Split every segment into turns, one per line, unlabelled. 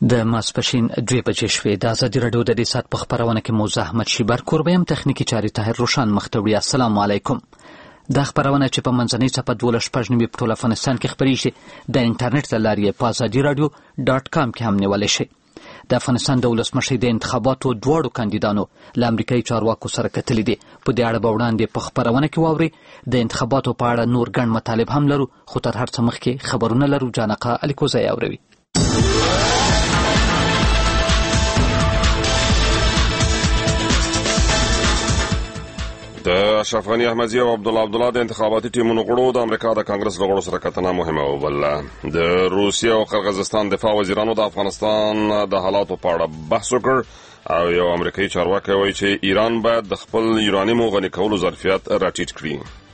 د ماسپښین 2 بجې شوې. د ازادي راډیو د دې ساعت په خپرونه کې موزه احمد شیبر کوربه یم، تخنیکي چارې طاهر روشان مخ ته وړي. السلام علیکم. دا خپرونه چې په منځنۍ څپه 12 په ټول افغانستان کې خپریږي د انټرنیټ له لارې په azadiراډیو.com کې هم نیولی شي. د افغانستان د ولسمشر د انتخاباتو دواړو کاندیدانو له امریکایي چارواکو سره کتلي دي. په دې اړه به وړاندې په خپرونه کې واورئ. د انتخاباتو په اړه نور ګڼ مطالب هم لرو، خو تر هر څه مخکې خبرونه لرو. جانقه الیکوزی اوروي.
د اشرف غنی احمدزي او عبدالله د انتخاباتي ټیمونو غړو د امریکا د کانګرس له غړو سره کتنه مهمه وبلله. د روسیې او قرغیزستان دفاع وزیرانو د افغانستان د حالاتو په اړه بحث وکړ او یو امریکایي چارواکی وایي چې ایران باید د خپل یورانیمو غني کولو ظرفیت راټیټ کړي.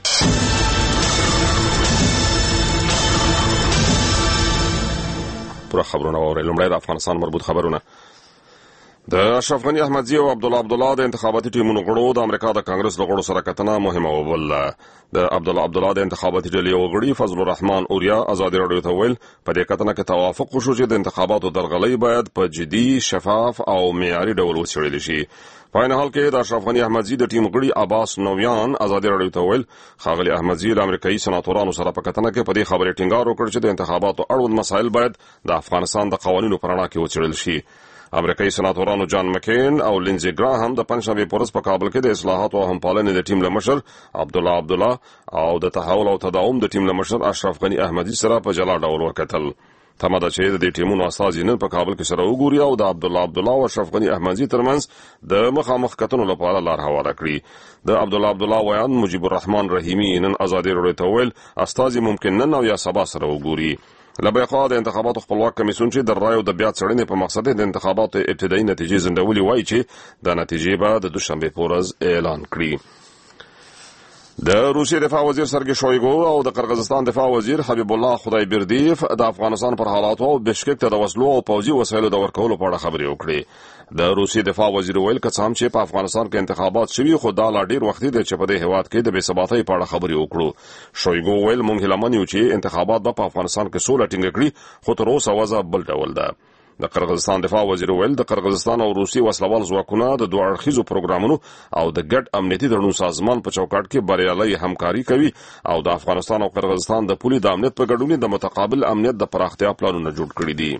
پوره خبرونه واورئ. لومړی د افغانستان مربوط خبرونه. د اشرف غنی احمدزي او عبدالله د انتخاباتي ټیمونو غړو د امریکا د کانګرس له غړو سره کتنه مهمه وبلله. د عبدالله د انتخاباتي ډلې یو غړي فضل الرحمن اوریا ازادي راډیو ته ویل په دې کتنه کې توافق وشو چې د انتخاباتو درغلۍ باید په جدي، شفاف او معیاري ډول وڅېړل شي. په عین حال کې د اشرف غنی احمدزي د ټیم غړي عباس نویان ازادي راډیو ته ویل ښاغلي احمدزي له امریکایي سناتورانو سره په کتنه کې په دې خبرې ټینګار وکړ چې د انتخاباتو اړوند مسایل باید د افغانستان د قوانینو په رڼا کې وڅېړل شي. امریکایي سناتورانو جان مکین او لینزي ګراهم د پنځشنبه په ورځ په کابل کې د اصلاحاتو او همپالنې د ټیم له مشر عبدالله او د تحول او تداوم د ټیم له مشر اشرف غنی احمدزي سره په جلا ډول وکتل. تمه ده چې د دې ټیمونو استازي نن په کابل کې سره وګوري او د عبدالله او اشرف غنی احمدزي ترمنځ د مخامخ کتنو لپاره لار هواره کړي. د عبدالله ویان مجيب الرحمن رحیمی نن ازادي راډیو ته ویل استازي ممکن نن او یا سبا سره وګوري. لبیخوا د انتخاباتو خپلواک کمیسیون چې د رای او د بیا څېړنې په مقصد د انتخاباتو ابتدایي نتیجې ځنډولې وایي چې د نتیجې به د دوشنبه په ورځ اعلان کړي. د روسیې دفاع وزیر سرګی شویګو او د قرغیزستان دفاع وزیر حبیب الله خدایبردیف د افغانستان پر حالاتو او بشکک ته د وسلو او پوځي وسایلو د ورکولو په اړه خبرې وکړې. د روسیې دفاع وزیر ویل که څه هم چې په افغانستان کې انتخابات شوي، خو دا لا ډیر وخت دی چې په دې هیواد کې د بې ثباتۍ په اړه خبرې وکړو. شویګو ویل موږ هیله من یو چې انتخابات به په افغانستان کې سوله ټینګه کړي، خو تر اوسه وضع بل ډول ده. د قرغیزستان دفاع وزیر ویل د قرغیزستان او روسي وسلوال ځواکونه د دوه اړخیزو پروګرامونو او د ګډ امنیتي تړون سازمان په چوکاټ کې بریالۍ همکاري کوي او د افغانستان او قرغیزستان د پولې د امنیت په ګډون د متقابل امنیت د پراختیا پلانونه جوړ کړي دي.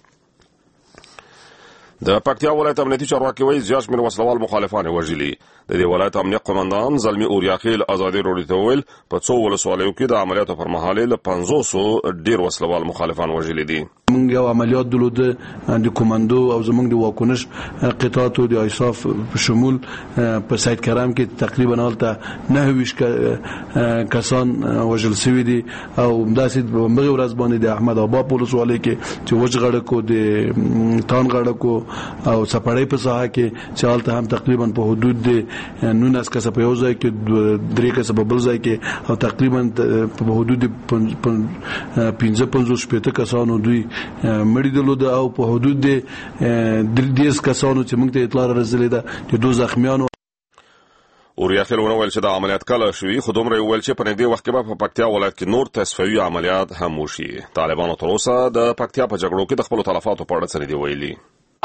د پکتیا ولایت امنیتي چارواکي وایي زیات شمېر وسلوال مخالفان وژلي. د دې ولایت امنیت قومندان زلمي اوریا خیل ازادي راډیو ته ویل په څو ولسوالیو کې د عملیاتو پر مهال له 500 ډیر وسلوال مخالفان وژلي دي.
موږ یو عملیات درلوده د کوماندو او زموږ د واکنش قطعاتو د ایصاف په شمول په سید کرام کې تقریبا حالته 29 کسان وژل شوي دي او داسې په مغه ورځ باندې د احمد آباد ولسوالۍ کې چې وجغړکو د تان غړکو او سپړې په ساحه کې چې حالته هم تقریبا په حدود د 19 کس په یو ځای کې 3 کس په بل ځای کې او تقریبا په حدود 15 کسانو دوی مړي درلوده او په حدود د 10 کسانو چې موږ ته اطلاع راځلې ده چې 2 زخمیانو.
اوریا خیل ویل چې د عملیات کله شوي، خو دومره ویل چې په نږدې وخت کې به په پکتیا ولایت کې نور تصفیوي عملیات هم وشي. طالبانو تر اوسه د پکتیا په جګړو کې د خپل تلفاتو په اړه څه نه دي ویلي.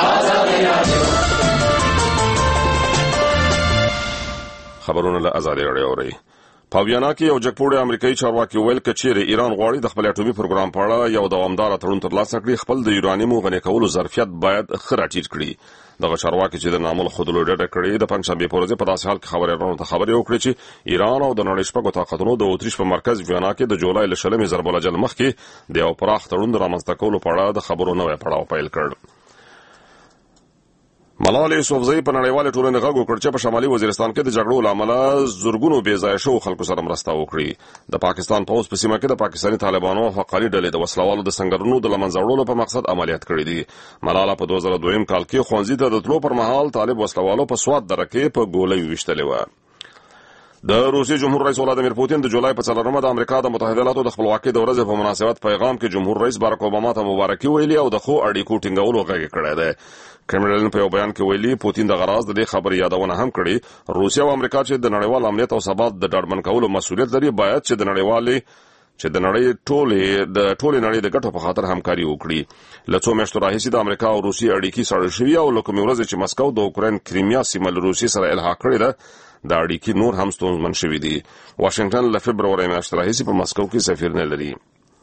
خبرونه له ازادي راډیو اوري. په ویانا کې یو جګپوړی امریکایي چارواکي ویل چې چیرې ایران غواړي د خپل اټومي پروګرام په اړه یو دوامدار تړون ترلاسه کړي، خپل د یورانیمو غني کولو ظرفیت باید ښه راټیټ کړي. دغه چارواکي چې د نامل خودلو ډډه کړې د پنځشنبه په ورځ په داسې حال کې خبريالانو ته خبرې وکړې چې ایران او د نړۍ شپږو طاقتونو د اتریش په مرکز ویانا کې د جولای له 20 ضرب الجل مخکې د یو پراخ تړون رامنځته کولو په اړه د خبرو نوې پړاو پیل کړ. ملالۍ یوسفزۍ په نړیواله ټولنه غږ وکړ چې په شمالي وزیرستان کې د جګړو لامل زورګونو بې ځای شو خلکو سره مرسته وکړي. د پاکستان پوځ په سیمه کې د پاکستاني طالبانو او حقاني ډلې د وسلوالو د سنگرونو د لمنځه وړلو په مقصد عملیات کړي دي. ملاله په 2002 کال کې ښوونځي ته د تلو پر مهال طالب وسلوالو په سواد دره کې په ګولۍ ویشتلې و. د روسي جمهور رئیس ولادیمیر پوتین د جولای په 4مه د امریکا د متحده ایالاتو د خپلواکۍ د ورځې په مناسبت پیغام کې جمهور رئیس بارک اوباما ته مبارکي ویلي او د خو اړیکو ټینګولو غږ کړی دی. کرملین په یو بیان کې ویلي پوتین د غراز د خبرې یادونه هم کړې روسیا او امریکا چې د نړیوال امنیت او ثبات د ډاډمن کولو مسؤلیت لري باید چې د نړیوالې چې د ټولې نړۍ د ګټو په خاطر همکاري وکړي. له څو میاشتو راهیسې د امریکا او روسیې اړیکې سړې شوي او له کومې ورځې چې مسکو د اوکراین کریمیا سیمه له روسیې سره الحاق کړې ده د اړیکې نور هم ستونزمن شوي دي. واشنگټن له فبروري میاشتې راهیسې په مسکو کې سفیر نه لري.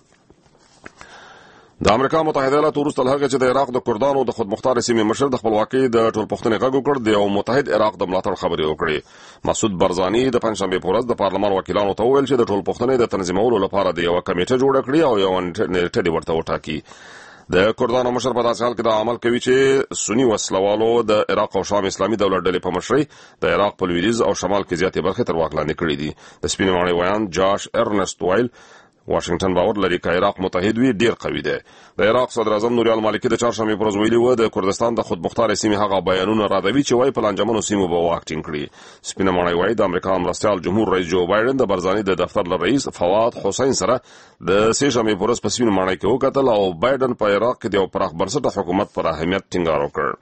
د امریکا متحده ایالاتو وروسته له هغه چې د عراق د کردانو د خودمختار سیمې مشر د خپلواکۍ د ټولپوښتنې غږ وکړ د یو متحد عراق د ملاتړ خبرې وکړې. مسعود برزاني د پنځشنبې په ورځ د پارلمان وکیلانو ته وویل چې د ټولپوښتنې د تنظیمولو لپاره د یوه کمیټه جوړه کړي او یو نیټه دې ورته وټاکي. د کردانو مشر په داسې حال کې دا عمل کوي چې سنی وسلوالو د عراق او شام اسلامي دولت ډلې په مشرۍ د عراق په لویدیځ او شمال کې زیاتې برخې تر واک لاندې کړې دي. د سپینې ماڼۍ ویان جاش ارنست وایل واشنگټن باور لري چې عراق متحد وي ډیر قوي دی. د عراق صدر اعظم نوری المالکی د چهارشنبې پر ورځ ویلي و د کردستان د خودمختار سیمې هغه بیانونه رادوي چې وايي په لانجمنو سیمو به واک ټینګ کړي. سپینه ماڼۍ وايي د امریکا مرستیال جمهور رئیس جو بایدن د برزاني د دفتر له رئیس فواد حسین سره د سه شنبې پر ورځ په سپینه ماڼۍ کې وکتل او بایدن په عراق کې د یو پراخ بنسټه حکومت پر اهمیت ټینګار وکړ.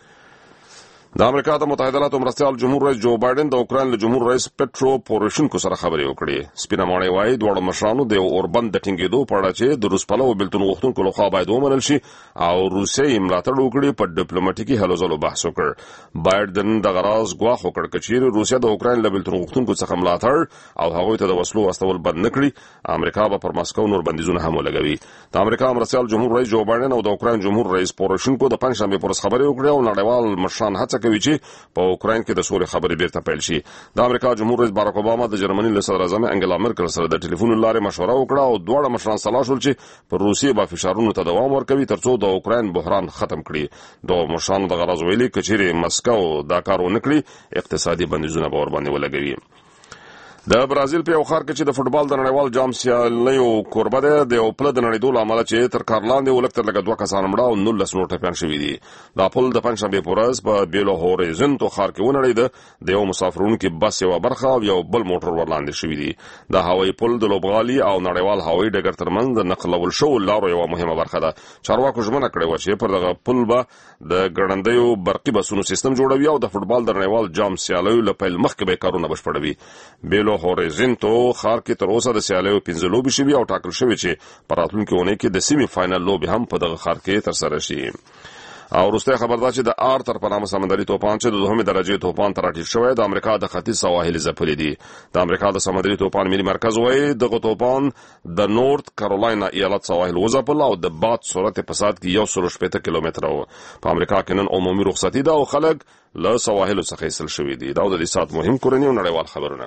د امریکا د متحده ایالاتو مرستیال جمهور رئیس جو بایدن د اوکراین له جمهور رئیس پټرو پوروشینکو سره خبرې وکړې. سپینه ماڼۍ وايي دواړو مشرانو د اوربند د ټینګېدو په اړه چې د روس پلوه بېلتون غوښتونکو لخوا باید ومنل شي او روسیې یې ملاتړ وکړي په ډیپلوماټیکي هلو ځلو بحث وکړ. بایدن دغه راز ګواښ وکړ که چیرې روسیه د اوکراین له بېلتون غوښتونکو څخه ملاتړ او هغوی ته د وسلو استول بند نه کړي امریکا به پر مسکو نور بندیزونه هم ولګوي. د امریکا مرستیال جمهور رئیس جو بایدن او د اوکراین جمهور رئیس پوروشینکو د پنځشنبې پر ورځ خبرې وکړې او نړیوال مشران هڅه کوي چې په اوکراین کې د سولې خبرې بیرته پیل شي. د امریکا جمهور رئیس باراک اوباما د جرمني له صدر اعظم انګلا مرکل سره د ټلیفون لارې مشوره وکړه او دواړه مشران سلا شول چې پر روسیې به فشارونو ته دوام ورکوي ترڅو د اوکراین بحران ختم کړي. د مشرانو د غرض ویلي که چیرې مسکو دا کار ونه کړي اقتصادي بندیزونه به ورباندې ولګوي. د برازیل په یو ښار کې چې د فوټبال د نړیوال جام سیالیو کوربه دی د یو پله د نړېدو له امله چې تر کار لاندې ولږ تر لږه 2 کسان مړه او 19 نور ټپیان شوي دي. دا پل د پنځشنبې په ورځ په بیلو هوریزونتو ښار کې ونړېده. د یو مسافرونکي بس یوه برخه او یو بل موټر ورلاندې شوي دي. دا هوایي پل د لوبغالي او نړیوال هوایي ډګر ترمنځ د نقلول شوو لارو یوه مهمه برخه ده. چارواکو ژمنه کړې وه چې پر دغه پل به د ګړندیو برقي بسونو سیستم جوړوي او د فوټبال د نړیوال جام سیالیو له پیل مخکې به کارونه بشپړوي. بیلو هوریزونتو ښار کې تر اوسه د سیالیو 15 لوبې شوي او ټاکل شوي چې په راتلونکې اونۍ کې د سیمي فاینل لوبې هم په دغه ښار کې ترسره شي. او وروستی خبر دا چې د آرتر په نامه سمندري توپان چې د 2 درجې توپان ته راټیټ شوی د امریکا د ختیځ سواحل ځپلي دي. د امریکا د سمندري توپان ملي مرکز وایي دغه توپان د نورث کارولاینا ایالت سواحل وځپل او د باد سرعت په ساعت کې 160 کیلومتره و. په امریکا کې نن عمومي رخصتي ده او خلک له سواحلو څخه ایستل شوي دي. دا د دې ساعت مهم کورني او نړیوال خبرونه.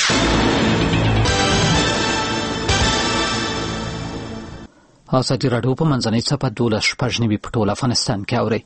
ازادي راډیو په منځنۍ څپه 12:09 په ټول افغانستان کې اوري.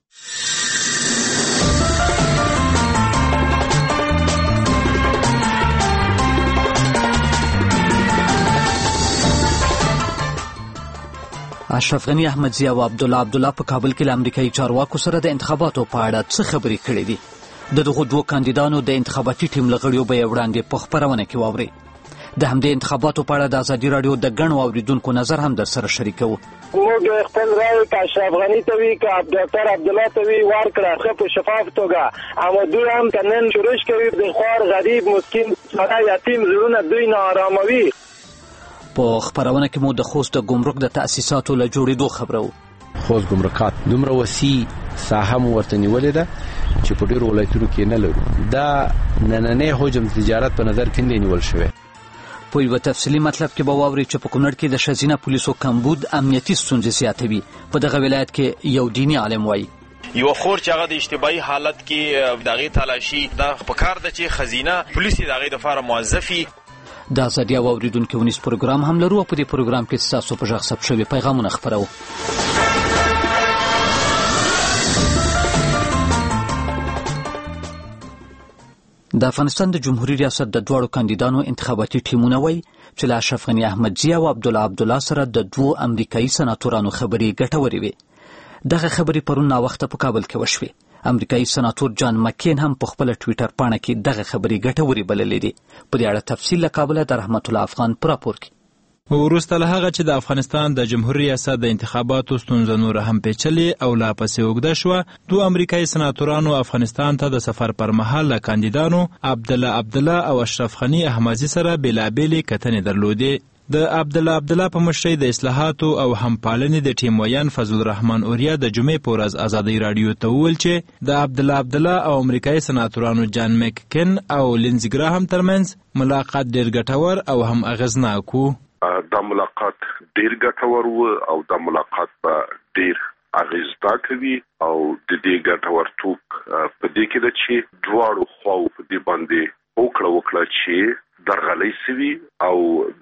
اشرف غنی احمدزی او عبدالله په کابل کې له امریکایي چارواکو سره د انتخاباتو په اړه څه خبرې کړې دي. د دغو دوه کاندیدانو د انتخاباتي ټیم له غړیو به یې وړاندې په خپرونه کې واورئ. د همدې انتخاباتو په اړه د ازادي راډیو د ګڼو اوریدونکو نظر هم در سره شریکوو.
موږ خپل رایې که اشرف غني ته وي که ډاکټر عبدالله ته وي ورکړه ښه په شفاف توګه. اما دوی هم که نن شورش کوي د خوار غریب مسکین ساده یتیم زړونه دوی نااراموي.
په خپرونه کې مو د خوست د ګمرک د تأسیساتو له جوړېدو خبرو.
خوست ګمرکات دومره وسیع ساحه مو ورته نیولې ده چې په ډېرو ولایتونو کې نه لرو. دا نننی حجم تجارت په نظر کې نیول شوی.
په یوه تفصیلي مطلب کې به واورئ چې په کونړ کې د ښځینه پولیسو کمبود امنیتي ستونزې زیاتوي. په دغه ولایت کې یو دیني عالم وایي
یو خور چې هغه د اشتباهي حالت کې دغه تلاشي دا په کار ده چې خزینه پولیس دغه د لپاره موظفي.
د ازادي اوریدونکو ونیس پروګرام هم لرو. په دې پروګرام کې تاسو په ژغ ثبت شوي پیغامونه خپرو. د افغانستان د جمهوریت ریاست د دواړو کاندیدانو انتخاباتي ټیمونه وایي چې له اشرف غني احمدزي او عبدالله سره د 2 امریکایي سناتورانو خبرې ګټورې وې. دغه خبرې پرون ناوخته په کابل کې وشوې. امریکایي سناتور جان مکین هم په خپل ټویټر پاڼه کې دغه خبرې ګټورې بللې دي. په دې اړه تفصیل له کابله د رحمت الله افغان په راپور کې.
وروسته له هغه چې د افغانستان د جمهوریت ریاست د انتخاباتو ستونزه نور هم پیچلې او لا پسې اوږده شوه، 2 امریکایي سناتورانو افغانستان ته د سفر پر مهال له کاندیدانو عبدالله او اشرف غني احمدزي سره بېلابېلې کتنې درلودې. د عبدالله په مشرۍ د اصلاحاتو او همپالنې د ټیم ویان فضل الرحمن اوریا د جمعې په ورځ ازادۍ راډیو ته وویل چې د عبدالله او امریکایي سناتورانو جان مککن او لینزي ګراهم ترمنځ ملاقات ډېر ګټور او هم اغېزناک و.
دا ملاقات ډېر ګټور و او دا ملاقات په ډېر اغېزناک وي او د دې ګټورتوب په دې کې ده چې دواړو خواو په دې باندې وکړه چې درغلۍ سوي او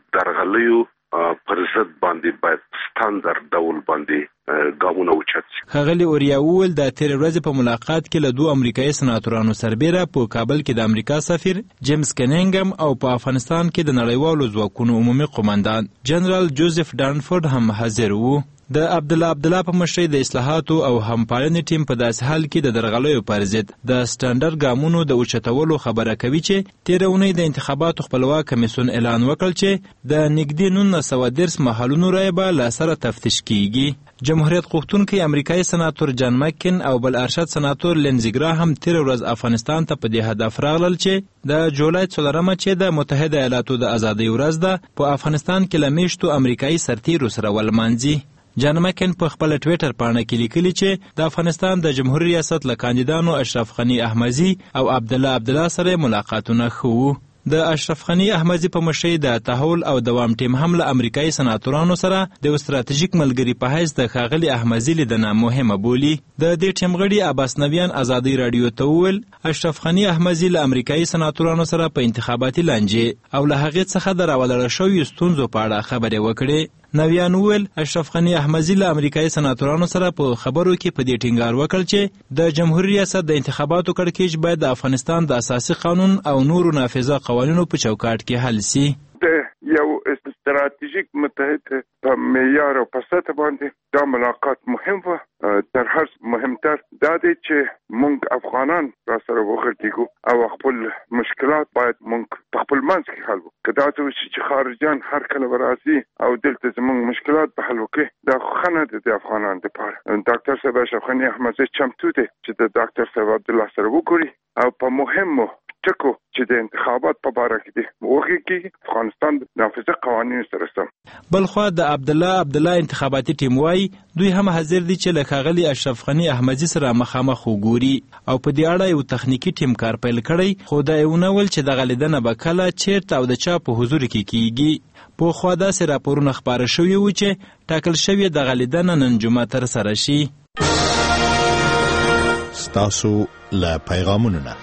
درغلیو پر ضد باندې باید ستاندر ډول باندې ګامونه اوچت شي.
ښاغلي اوریا وویل د تېرې ورځې په ملاقات کې له دوه امریکایي سناتورانو سربیره په کابل کې د امریکا سفیر جیمز کنینګم او په افغانستان کې د نړیوالو ځواکونو عمومي قومندان جنرال جوزف ډانفورد هم حاضر وو. د عبدالله په مشرۍ د اصلاحاتو او همپالنې ټیم په داسې حال کې د درغلیو پر ضد د سټنډرډ ګامونو د اوچتولو خبره کوي چې تېره اونۍ د انتخاباتو خپلواک کمیسیون اعلان وکړ چې د نږدې 1910 محلونو رایې به له سره تفتیش کیږي. جمهوریت غوښتونکی امریکایي سناتور جان مکین او بل ارشد سناتور لینزي ګراهم تېره ورځ افغانستان ته په دې هدف راغلل چې د جولای 4 چې د متحده ایالاتو د ازادۍ ورځ ده په افغانستان کې له میشتو امریکایي سرتیرو سره ولمانځي. جان مکین په خپل ټویټر پاڼه کې لیکلي چې د افغانستان د جمهوریت ریاست له کاندیدانو اشرف غني احمدزي او عبدالله سره ملاقاتونه ښه. د اشرف غني احمدزي په مشرۍ د تحول او دوام ټیم هم له امریکایي سناتورانو سره د استراتیژیک ملګري په حیث د ښاغلي احمدزي لیدنه مهمه بولي. د دې ټیم غړي عباس نبیان ازادۍ راډیو ته وویل اشرف غني احمدزي له امریکایي سناتورانو سره په انتخاباتي لانجې او له هغې څخه د راولاړه شویو ستونزو په اړه خبرې وکړې. نویان وویل اشرف غني احمدزي له امریکایي سناتورانو سره په خبرو کې په دې ټینګار وکړ چې د جمهوریت ریاست د انتخاباتو کړکېچ باید د افغانستان د اساسي قانون او نورو نافذه قوانینو په چوکاټ کې حل سي.
د یو استراتیژیک متحد په معیار او په سطح باندې دا ملاقات مهم و. تر هر مهمتر دا دی چې موږ افغانان را سره وغږیږو او خپل مشکلات باید موږ په خپل منځ کې حل وکړو. که دا څه وشي چې خارجیان هر کله به راځي او دلته زموږ مشکلات به حل وکړي دا ښه نه دی د افغانانو دپاره. ډاکټر صاحب اشرف غني احمدزي چمتو دی چې د ډاکټر صاحب عبدالله سره وګوري او په مهمو ټکو چې د انتخابات په باره کې دي وغږیږي افغانستان د نافذه قوانینو سره سم.
بلخوا د عبدالله انتخاباتي ټیم وایي دوی هم حاضر دي چې له ښاغلي اشرف غني احمدزي سره مخامخ وګوري او په دې اړه یو تخنیکي ټیم کار پیل کړی خو دا یې ونه ویل چې دغه لیدنه به کله چیرته او د چا په حضور کې کیږي. پخوا داسې راپورونه خپاره شوي وو چې ټاکل شوې دغه لیدنه نن جمعه ترسره شي.
ستاسو له پیغامونو نه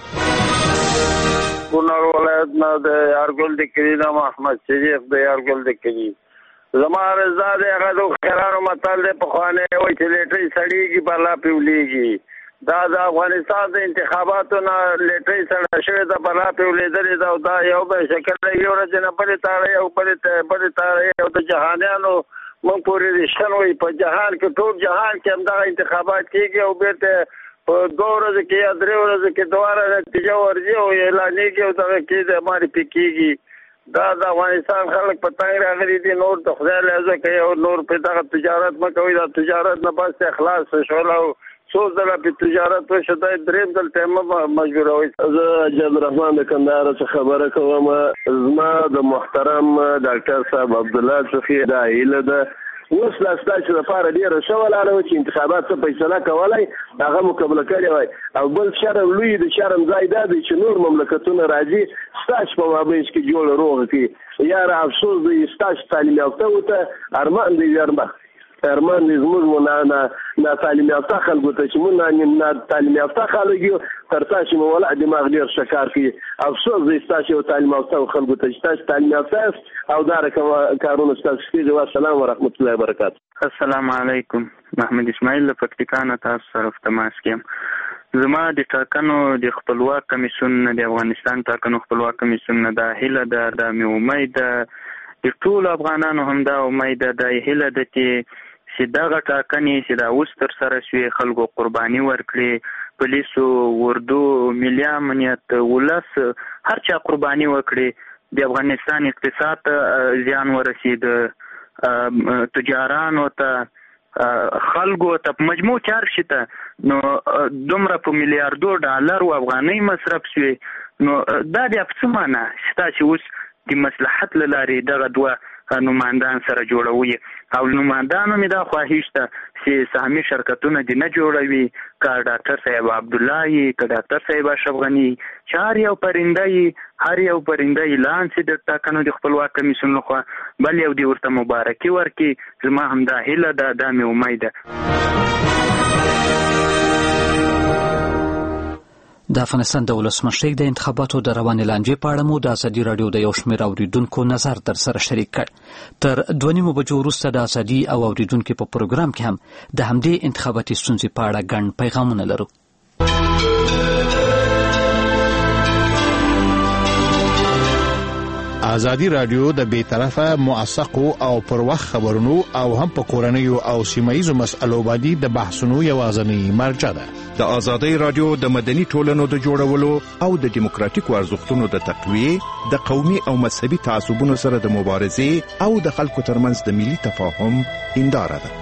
کونړ ولایت نه د یارګل د کلي نام احمد صدیق د یارګل د کلي زما رضا دی هغه د خیرانو متل دی پخوانی وایي چې لیټۍ سړېږي بلا پې ولیږي. دا د افغانستان د انتخاباتو نه لیټۍ سړه شوې ده بلا پې ولیدلې ده او دا یو به شکل دی یو ورځې نه بلې تاړی او بلې تاړی او د جهانیانو موږ پورې رښتن وایي په جهان کې ټول جهان کې همدغه انتخابات کېږي او بېرته په 2 ورځو کې یا 3 ورځو کې دوباره نتیجه ورځي او اعلانېږي او دغه کې د معرفي کېږي. دا د افغانستان خلک په تنګ راغلي دي نور د خدای لحاظه کوي او نور په دغه تجارت مه کوئ. دا تجارت نه بس اخلاص شول او څو ځله په تجارت وشو دا درېیم دلته مه مجبوروئ.
زه جل رحمان د کندهار څخه خبره کوم. زما د محترم ډاکټر صاحب عبدالله څخه دا هیله ده اوس لا ستاسو لپاره ډېره ښه ولاړه وه چې انتخابات څه فیصله کولی هغه مقابله کړې وای او بل شرم لوی د شرم ځای دا دی چې نور مملکتونه راځي ستاسو په مابینځ کې جوړه روغه کړي. یاره افسوس دی ستاسو تعلیم یافته ورته ارمان دی ارمان دی زموږ نه تعلیم یافته خلکو ته چې موږ نه تعلیم یافته خلک یو تر تاسو مو ولع دماغ ډېر ښه کار کوي. افسوس دی ستاسو یو تعلیم یافته خلکو ته چې تاسو تعلیم یافته او دا رقم کارونه ستاسو کېږي. والسلام ورحمت الله وبرکاته.
السلام علیکم. محمد اسماعیل له پکتیکا نه تاسو سره په تماس کې یم. زما د ټاکنو د خپلواک کمیسیون د افغانستان ټاکنو خپلواک کمیسیون نه دا هیله ده دا مې امید ده د ټولو افغانانو هم دا امید ده دا هیله ده چې دغه ټاکنې چې دا اوس ترسره شوې خلکو قرباني ورکړي پولیسو اردو ملي امنیت ولس هر چا قرباني وکړي د افغانستان اقتصاد ته زیان ورسید تجارانو ته خلکو ته په مجموع چار شي ته نو دومره په میلیاردو ډالر او افغانۍ مصرف شوې نو دا د څه معنی چې تاسو اوس د مصلحت له لارې دغه دوه نمایندان سره جوړوي او نمایندانو مې دا خواهش ده چې سهامي شرکتونه دې نه جوړوي که ډاکټر صاحب عبدالله یي که ډاکټر صاحب اشرف غني چې هر یو پرنده یي اعلان شي د ټاکنو د خپلواک کمیسیون لخوا بل یو دې ورته مبارکي ورکړي زما همدا هیله ده دا مې امید ده.
د افغانستان د ولسمشر د انتخاباتو د روانې لانجې په اړه مو د ازادي راډیو د یو شمېر اوریدونکو نظر در سره شریک کړ. تر 2:30 بجو وروسته د ازادي او اوریدونکو په پروګرام کې هم د همدې انتخاباتي ستونزې په اړه ګڼ پیغامونه لرو.
ازادي راډیو د بیطرفه موثقو او پر وخت خبرونو او هم په کورنیو او سیمایي مسألو باندې د بحثونو یوازینی مرجع ده.
د ازادي راډیو د مدني ټولنو د جوړولو او د دیموکراتیکو ارزښتونو د تقویه د قومي او مذهبي تعصبونو سره د مبارزې او د خلکو ترمنځ د ملي تفاهم هنداره ده.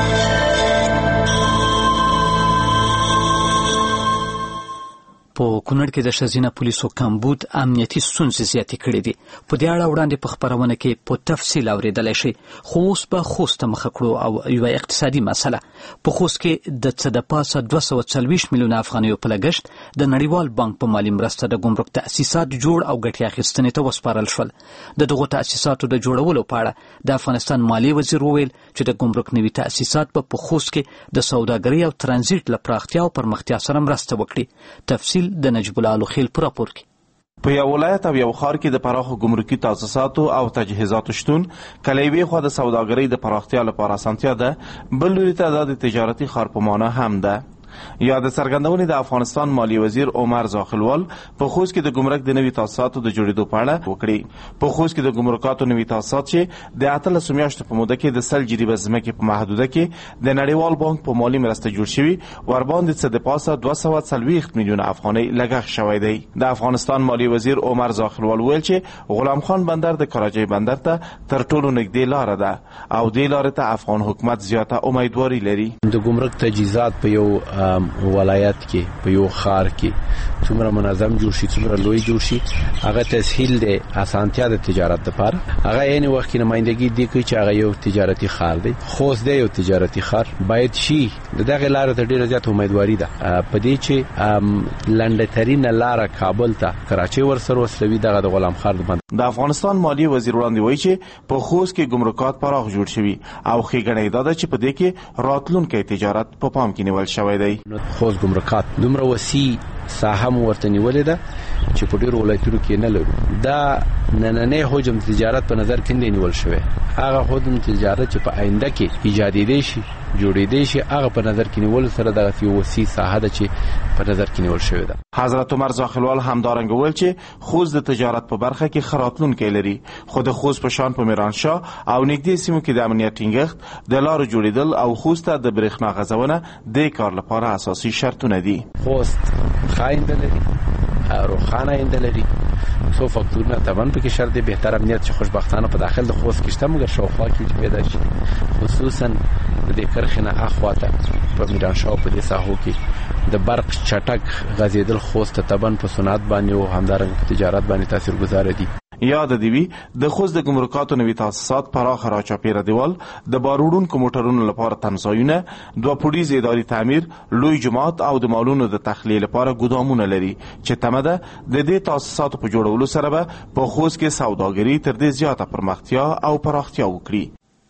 په کونړ کې د ښځینه پولیسو کمبود امنیتي ستونزې زیاتې کړې دي. په دې اړه وړاندې په خپرونه کې په تفصیل اورېدلی شي. خو اوس به خوست ته مخه کړو او یوه اقتصادي مسله. په خوست کې د څه د پاسه 240 میلیونه افغانیو په لګښت د نړیوال بانک په مالي مرسته د ګمرک تأسیسات جوړ او ګټې اخیستنې ته وسپارل شول. د دغو تأسیساتو د جوړولو په اړه د افغانستان مالي وزیر وویل چې د ګمرک نوي تأسیسات په خوست کې د سوداګرۍ او ترانزیت له پراختیا او پرمختیا سره مرسته وکړي. تفصیل د نجیب الله لوخیل پر راپور کې.
په یو ولایت او یو ښار کې د پراخو ګمرکي تاسیساتو او تجهیزاتو شتون کله یوې خوا د سوداګرۍ د پراختیا لپاره اسانتیا ده، بل لوري ته دا د تجارتي ښار په معنا هم ده. یا د څرګندونې د افغانستان مالی وزیر عمر زاخلوال په خوست کې د ګمرک د نوي تاسیساتو د جوړېدو په اړه وکړي. په خوست کې د ګمرکاتو نوي تاسیسات چې د 18 میاشتو په موده کې د 100 جریبه ځمکې په محدوده کې د نړیوال بانک په مالي مرسته جوړ شوي ورباندې څه د پاسه 240 میلیونه افغانۍ لګښت شوی دی. د افغانستان مالی وزیر عمر زاخلوال ویل چې غلام خان بندر د کراچۍ بندر ته تر ټولو نږدې لاره ده او دې لارې ته افغان حکومت زیاته امیدواري لري.
د ګمرک تجهیزات په یو ولایت کې په یو ښار کې څومره منظم جوړ شي، څومره لوی جوړ شي، هغه تسهیل دی، اسانتیا د تجارت لپاره. هغه یې نه وخت کې نمائندګي دی کوي چې هغه یو تجارتي ښار دی. خوست دی یو تجارتي ښار باید شي. دغه لار ته ډیره زیات امیدواري ده په دې چې لنډترین لار کابل ته کراچۍ ورسره وسلوي دغه د غلام خان بند.
د افغانستان مالی وزیر وړاندې وایي چې په خوست کې ګمرکات پراخ جوړ شوي او ښېګڼه دا ده چې په دې کې راتلونکی تجارت په پام کې نیول شوی دی.
خوست ګمرکات دومره وسیع ساحه مو ورته نیولې ده چې په ډیرو ولایتونو کې نه لرو. دا نننی حجم تجارت په نظر کې نیول شوی. هغه حجم تجارت چې په آینده کې ایجادېدی شي، جوړېدی شي، هغه په نظر کې نیول سره دغه یو وسیع ساحه ده چې په نظر کې نیول شوی ده.
حضرت عمر زاخلوال همدارنګه ویل چې خوست د تجارت په برخه کې ښه راتلونکی لري. خو د خوست په شان په میرانشاه او نږدې سیمو کې د امنیت ټینګښت، د لارو جوړېدل او خوست ته د برېښنا غځونه د کار لپاره اساسي شرطونه دي.
خوست خاینده لري، روخانه آینده لري. څو فاکتورونه طبعا پکې شرط دی. بهتر امنیت چې خوشبختانه په داخل د خوست کې شته، مګر شاوخوا کې پیدا شي، خصوصا د دې کرښې نه اخواته په میرانشاه په دې ساحو کې د برق چټک غځېدل خوست ته طبعا په صنعت باندې او همدارنګه په تجارت باندې تاثیرګذار دي.
یاد دی د خوست د ګمرکاتو نوي تاسیسات پراخ راچاپیره دیوال، د باروړونکو موټرونو لپاره تمځایونه، دوه پوړیز اداري تعمیر، لوی جماعت او د مالونو د تخلیه لپاره ګدامونه لري چې تمه ده د دې تاسیساتو په جوړولو سره به په خوست کې سوداګري تر دې زیاته پرمختیا او پراختیا وکړي.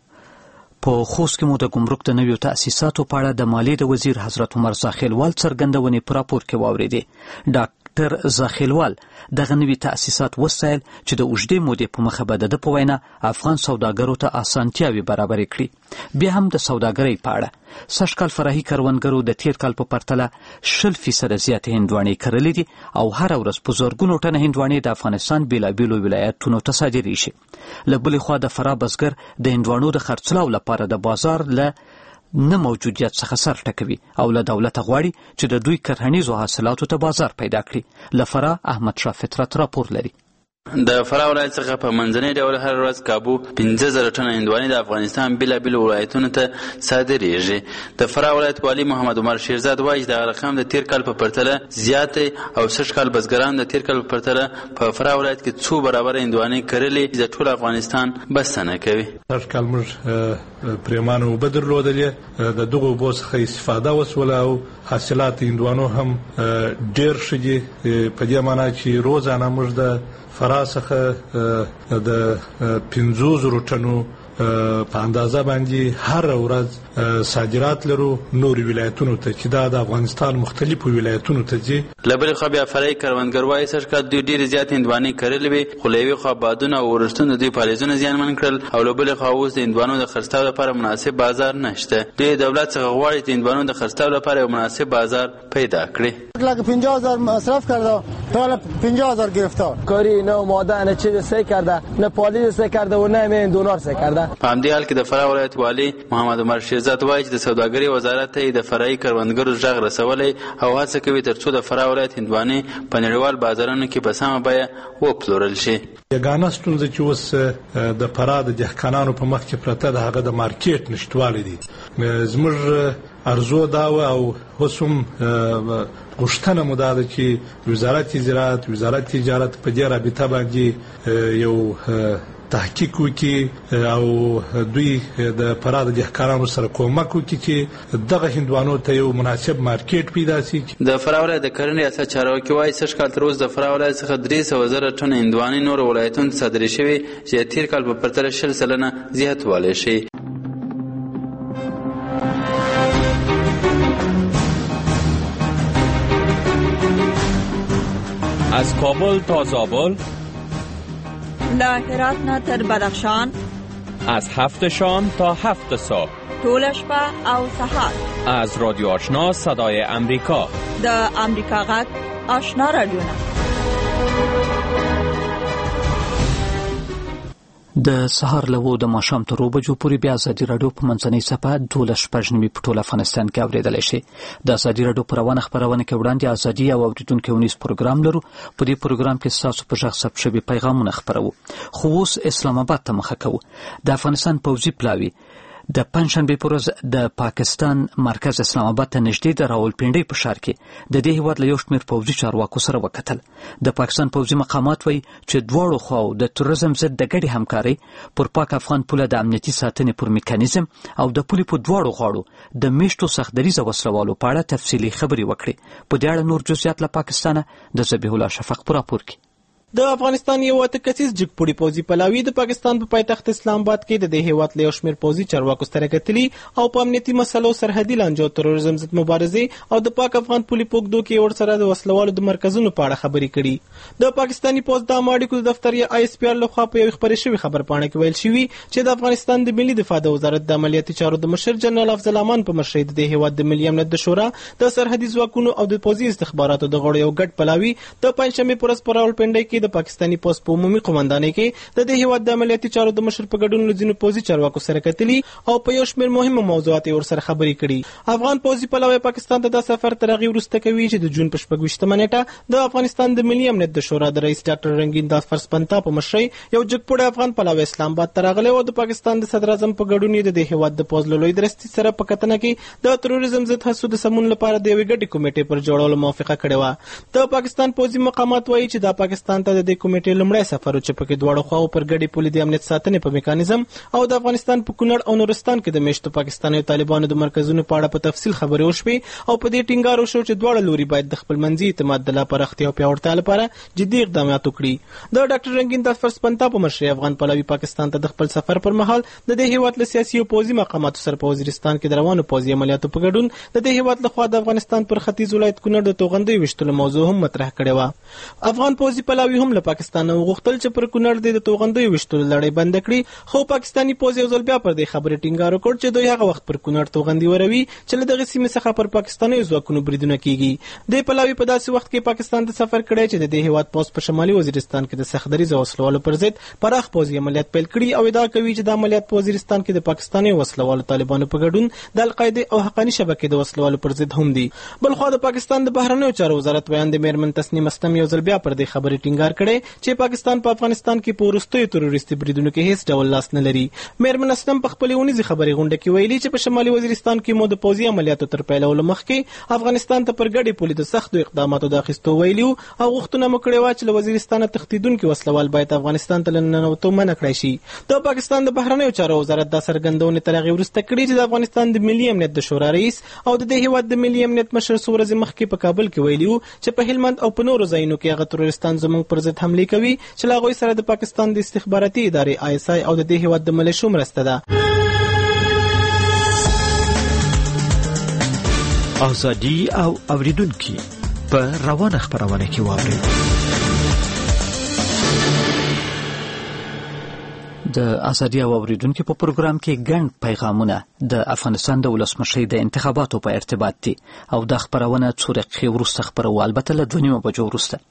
په خوست کې مو د ګمرک د نویو تأسیساتو په اړه د مالیې د وزیر حضرت عمر زاخلوال څرګندونې په راپور کې واورېدې. ډاکټر زاخلوال دغه نوي تأسیسات وستایل چې د اوږدې مودې په مخه به د په وینا افغان سوداګرو ته اسانتیاوې برابرې کړي. بیا هم د سوداګرۍ په اړه سږکال فرعي کروندګرو د تیر کال په پرتله 20% زیاتې هندواڼې کرلې دي او هره ورځ په زرګونو ټنه هندواڼې د افغانستان بېلابېلو ولایتونو ته صادرې شي. له بلې خوا د فراه بزګر د هندواڼو د خرڅلاو لپاره د بازار له نه موجودیت څخه سر ټکوي او له دولته غواړي چې د دوی کرهنیزو حاصلاتو ته بازار پیدا کړي. له فراه احمد شاه فطرت راپور لري.
د فراه ولایت څخه په منځنۍ ډول هر ورځ کابو 15,000 ټنه هندوانې د افغانستان بېلابېلو ولایتونو ته صادریږي. د فراه ولایت والي محمد عمر شیرزاد وایي چې دغه رقم د تېر کال په پرتله زیات دی او سږ کال بزګران د تېر کال په پرتله په فراه ولایت کې څو برابره هندوانې کرلې چې د ټول افغانستان بسنه کوي.
سږ کال موږ پرېمانه اوبه درلودلې، د دغو اوبو څخه استفاده وسوله او حاصلات هندوانو هم ډېر ښه دي. په دې معنا چې روزانه موږ د فراه څخه د 50,000 ټنو په اندازه باندې هر ورځ صادرات لرو نورو ولایتونو ته چې دا د افغانستان مختلفو ولایتونو ته ځي.
له بلې خوا بیا فرعي کروندګر وایي سږ کال دوی ډېرې زیاتې هندوانې کرلې وې، خو له یوې خوا بادونه او اورښتونه دوی فعالیتونه زیانمن کړل او له بلې خوا اوس د هندوانو د خرڅلاو لپاره مناسب بازار نشته. دوی دولت څخه غواړي چې هندوانو د خرڅلاو لپاره یو مناسب بازار پیدا کړي.
لکه 50,000 مصرف کرده تا حالا 50,000 گرفتار. کاری نه ماده نه چیز سه کرده نه پالید سه کرده و نه همین دونار سه کرده.
په همدې حال کې د فراه ولایت والي محمد عمر شیرزاد وایي چې د سوداګرۍ وزارت ته د فرعي کروندګرو غږ رسولی او هڅه کوي ترڅو د فراه ولایت هندوانې په نړیوال بازارونو کې په سمه بیه وپلورل شي.
یګانه ستونزه چې اوس د فراه د دهقانانو په مخ کې پرته د هغه د مارکیټ نشتوالی دی. زموږ ارزو دا او اوس هم غوښتنه مو دا ده چې وزارت زراعت، وزارت تجارت په دې رابطه باندې یو تحقیق وکړي او دوی د فراه د دهقانانو سره کومک وکړي چې دغه هندوانو ته یو مناسب مارکیټ پیدا شي.
د فراه ولایت د کرنې ریاست چارواکي وایي سږ کال تر اوسه د فراه ولایت څخه 300,000 ټنه هندوانې نورو ولایتونو ته صادرې شوې چې د تېر کال په پرتله 20% زیاتوالی شي.
از کابل تا زابل،
له هرات نه تر بدخشان،
از 7 شام تا 7 صبح،
ټوله شپه او سهار.
از رادیو آشنا صدای امریکا،
د امریکا غږ آشنا رادیو.
د سهار له 9 د ماښام تر 2 بجو پورې بیا ازادي راډیو په منځنۍ صفحه 12 په ټول افغانستان کې اورېدلی شي. د ازادي راډیو په روانه خپرونه کې وړاندې ازادي او اوریدونکو ونیز پروګرام لرو. په دې پروګرام کې ستاسو په غږ ثبت شوي پیغامونه خپرو. خو اوس اسلام آباد ته مخه کوو. د افغانستان پوځي پلاوي د پنځشنبې په ورځ د پاکستان مرکز اسلام آباد ته نږدې د راولپنډۍ په ښار کې د دې هېواد له یو شمېر پوځي چارواکو سره وکتل. د پاکستان پوځي مقامات وایي چې دواړو خواو د تروریزم ضد د ګډې همکارۍ پر پاک افغان پوله د امنیتي ساتنې پر میکانیزم او د پولې په دواړو غاړو د میشتو سختدریزه وسلوالو په اړه تفصیلي خبرې وکړې. په دې اړه نور جزئیات له پاکستانه د ذبیح الله شفق په راپور کې.
د افغانستان یو اتکسیز جګپوړي پوځي پلاوي د پاکستان په پایتخت اسلام آباد کې د دې هیواد له یو شمېر پوځي چارواکو سره کتلي او په امنیتي مسلو سرحدي لانجو تروریزم ضد مبارزې او د پاک افغان پولي پوکدو کې ورسره د وسلوالو د مرکزونو په اړه خبرې کړي. د پاکستاني پوځ د اماډیکو د دفتر یا آی اس پی آر لخوا په یو خبرې شوی خبرپاڼه کې ویل شوی چې د افغانستان د ملي دفاع د وزارت د عملیاتي چارو د مشر جنرال افضل امان په مشرۍ د دې هیواد د ملي امنیت د شورا د سرحدي ځواکونو او د پوځي استخباراتو د غړو یو ګډ پلاوي د پنځشنبې پر ورځ په راولپنډۍ کې د پاکستاني پوځ په عمومي قومندانۍ کې د دې هیواد د عملیاتي چارو د مشر په ګډون له ځینو پوځي چارواکو سره کتلي او په یو شمېر مهمو موضوعاتو ورسره خبرې کړي. افغان پوځي پلاوی پاکستان ته د سفر تر هغې وروسته کوي چې د جون په 26مه نیټه د افغانستان د ملي امنیت د شورا د رئیس ډاکټر رنګین داس فرسپنتا په مشرۍ یو جګپوړی افغان پلاوی اسلام آباد ته راغلی او د پاکستان د صدر اعظم په ګډون یې د دې هیواد د پوځ له لوی درستي سره په کتنه کې د تروریزم ضد هڅو د سمون لپاره د یوې ګډې کمیټې پر جوړولو موافقه کړې وه. د پاکستان پوځي مقامات وایي چې دا پاکستان ته د دې کمیټې لومړی سفر و چې پکې دواړو خواو پر ګډې پولې د امنیت ساتنې په میکانیزم او د افغانستان په کونړ او نورستان کې د میشتو پاکستاني طالبانو د مرکزونو په اړه په تفصیل خبرې وشوې او په دې ټینګار وشو چې دواړه لوري باید د خپل منځي اعتماد د لا پراختیا او پیاوړتیا لپاره جدي اقدامات وکړي. د ډاکټر رنګین داس فرسپنتا په مشرۍ افغان پلاوي پاکستان ته د خپل سفر پر مهال د دې هیواد له سیاسي او پوځي مقاماتو سره په وزیرستان کې د روانو پوځي عملیاتو په ګډون د دې هیواد لخوا د افغانستان پر ختیځ ولایت کونړ د توغندۍ ویشتلو موضوع هم مطرح کړې وه. افغان پوځي پلاوي هم له پاکستان وغوښتل چې پر کونړ د توغندۍ ویشتلو لړۍ بند کړي، خو پاکستاني پوځ یو ځل بیا پر دې خبرې ټینګار وکړ چې دوی هغه وخت پر کونړ توغندۍ وروي چې له دغې سیمې څخه پر پاکستاني ځواکونو بریدونه کیږي. د پلاوي په داسې وخت کې پاکستان ته سفر کړی چې د دې هیواد پوځ په شمالي وزیرستان کې د سختدریزه وسلوالو پر ضد پراخ پوځي عملیات پیل کړي او ادعا کوي چې د عملیات په وزیرستان کې د پاکستاني وسلوالو طالبانو په ګډون د القاعده او حقاني شبکې د وسلوالو پر ضد هم دي. بلخوا د پاکستان د بهرنیو چارو وزارت ویاند میرمن تسنیم اسلم یو ځل بیا پر دې خبرې ټینګار ټینګار کړی چې پاکستان په افغانستان کې په وروستیو تروریستي بریدونو کې هیڅ ډول لاس نه لري. میرمن اسلم په خپلې اونیزې خبرې غونډه کې ویلي چې په شمالي وزیرستان کې مو د پوځي عملیاتو تر پیلولو مخکې افغانستان ته پر ګډې پولې د سختو اقداماتو د اخیستو ویلي او غوښتنه مو کړې وه چې له وزیرستانه تښتېدونکي وسلوال باید افغانستان ته له ننوتو منع کړی شي. د پاکستان د بهرنیو چارو وزارت دا څرګندونې تر هغې وروسته کړي چې د افغانستان د ملي امنیت د شورا رئیس او د دې هېواد د ملي امنیت مشر څو ورځې مخکې په کابل کې ویلي وو چې په هلمند او په نورو ځایونو کې هغه تروریستان زموږ پر ضد حملې کوي چې له هغوی سره د پاکستان د استخباراتي ادارې ISI او د دې هېواد د ملیشو مرسته ده.
ازادي او اوریدونکي په روانه خبرونه کې واوري.
د ازادي او اوریدونکو په پروګرام کې ګڼ پیغامونه د افغانستان د ولسمشر د انتخاباتو په ارتباط دي او د خبرونه څو دقیقې وروسته خبرو البته له 2:30 بجو وروسته.